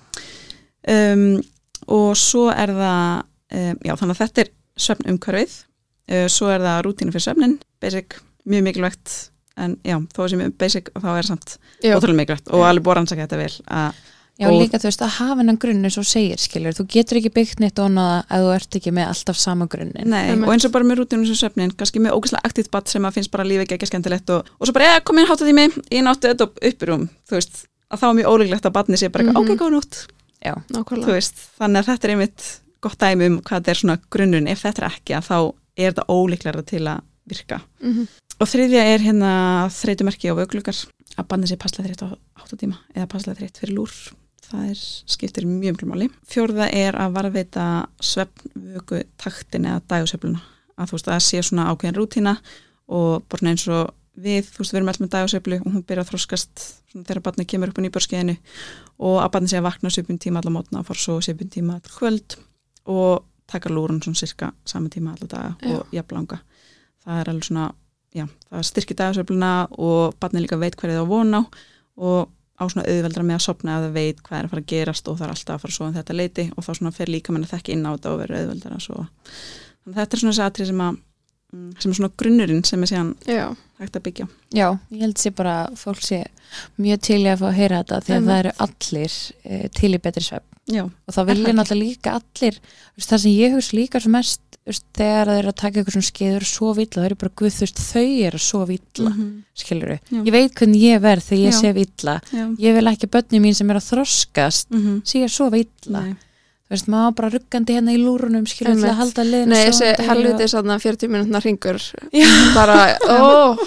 Um, og svo er það um, já, þannig að þetta er svefnumhverfið uh, svo er það rútínu fyrir svefnin basic, mjög mikilvægt en já, þó sem er basic þá er samt ótrúlega mikilvægt og alveg búið að rannsaka þetta vel að, Já, og líka þú veist að hafa hennan grunn eins og segir, skilur, þú getur ekki byggt neitt onaða ef þú ert ekki með alltaf sama grunnin. Nei, og eins og bara með rútínu sem svefnin, kannski með ógeðslega aktíft barn sem að finnst bara lífi ekki ekki skemmtilegt og, og svo bara, ja, kom inn háttatími, ég náttu þetta upp í rúm, þú veist, að þá er mjög ólíklegt að barni sé bara, mm -hmm. ok, góð nótt. Já, nákvæmlega. Þú veist, þannig að þetta er einmitt gott dæmi um hvað þetta er svona grunnurinn, ef þetta er ekki að þá er þetta ólíklega til að virka. Mm -hmm. Og þriðja er hérna þreytumerki og vögglukar, að barni sé passlega þreytt á átta tíma eða passlega þreytt fyrir lúr. Það er, skiptir mjög mjög máli. Fjórða er að varðveita svefnvöku taktin eða dægursveifluna. Að þú veist, að sé svona ákveðin rútína og bara eins og við, þú veist, við erum alltaf með dægursveiflu og hún byrja að þroskast svona, þegar barnið kemur upp á nýbörskeiðinu og að barnið sé að vakna svipun tíma alla mótna og fara svo svipun tíma all kvöld og taka lúrun svona cirka saman tíma alla daga já. Og jafnlanga. Það er alveg svona, já, það styrkir dægursveifluna og barnið líka veit hverju það á von á og á svona auðveldra með að sopna að það veit hvað er að fara að gerast og það er alltaf að fara svo um þetta leiti og þá svona fer líka mann að þekki inn á þetta og vera auðveldra svo. Þannig þetta er svona þessi atrið sem að sem er svona grunnurinn sem er síðan Já. Hægt að byggja. Já, ég held sé bara fólk sé mjög til í að fá að heyra þetta því að mm. það eru allir e, til í betri svefn. Já. Og það vilja náttúrulega líka allir, veist, það sem ég hugsa líka svo mest veist, þegar það er að taka eitthvað svona skeður og svo illa, það eru bara guð, þú veist, þau eru svo illa, mm -hmm. skilur við. Ég veit hvernig ég verð þegar ég Já. Sef illa. Já. Ég vil ekki börni mín sem er að þroskast mm -hmm. sé að sofa illa. Nei. Þú veist, maður bara ruggandi hérna í lúrunum skilur til að halda liðinu. Nei, þessi helviti svona fjörutíu mínútna hringur bara, ó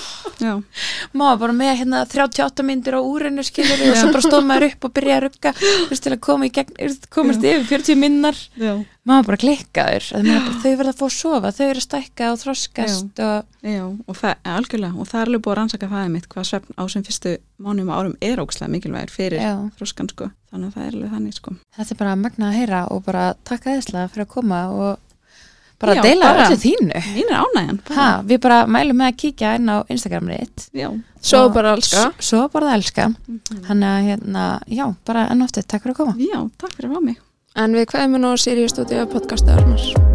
maður bara með hérna þrjátíu og átta mínútur á úrinu skilur og svo bara stóð maður upp og byrja að rugga þú veist, til að koma í gegn, komast yfir fjörutíu minnar maður bara klikkaður bara, þau verða að fá að sofa, þau eru að stækka og þroskast Já, og, Já, og það er algjörlega og það er alveg búið að rannsaka það mitt hvað svefn á sem fyrstu mánuðum og árum er ógeðslega mikilvægir fyrir Já. Þroskan sko, þannig að það er alveg þannig sko. Þetta er bara magnað að heyra og bara takka þesslega fyrir að koma og bara Já, deila öllu þínu. Mín er ánægjan. Ha, við bara mælum með að kíkja inn á Instagramið þitt. Já. Svo bara elska. Svo bara elska. Mm-hmm. Þannig að hérna, já, bara enn og aftur, takk fyrir að koma. Já, takk fyrir að fá mig. En við kveðum nú Sirius Studio podcastaðurnar.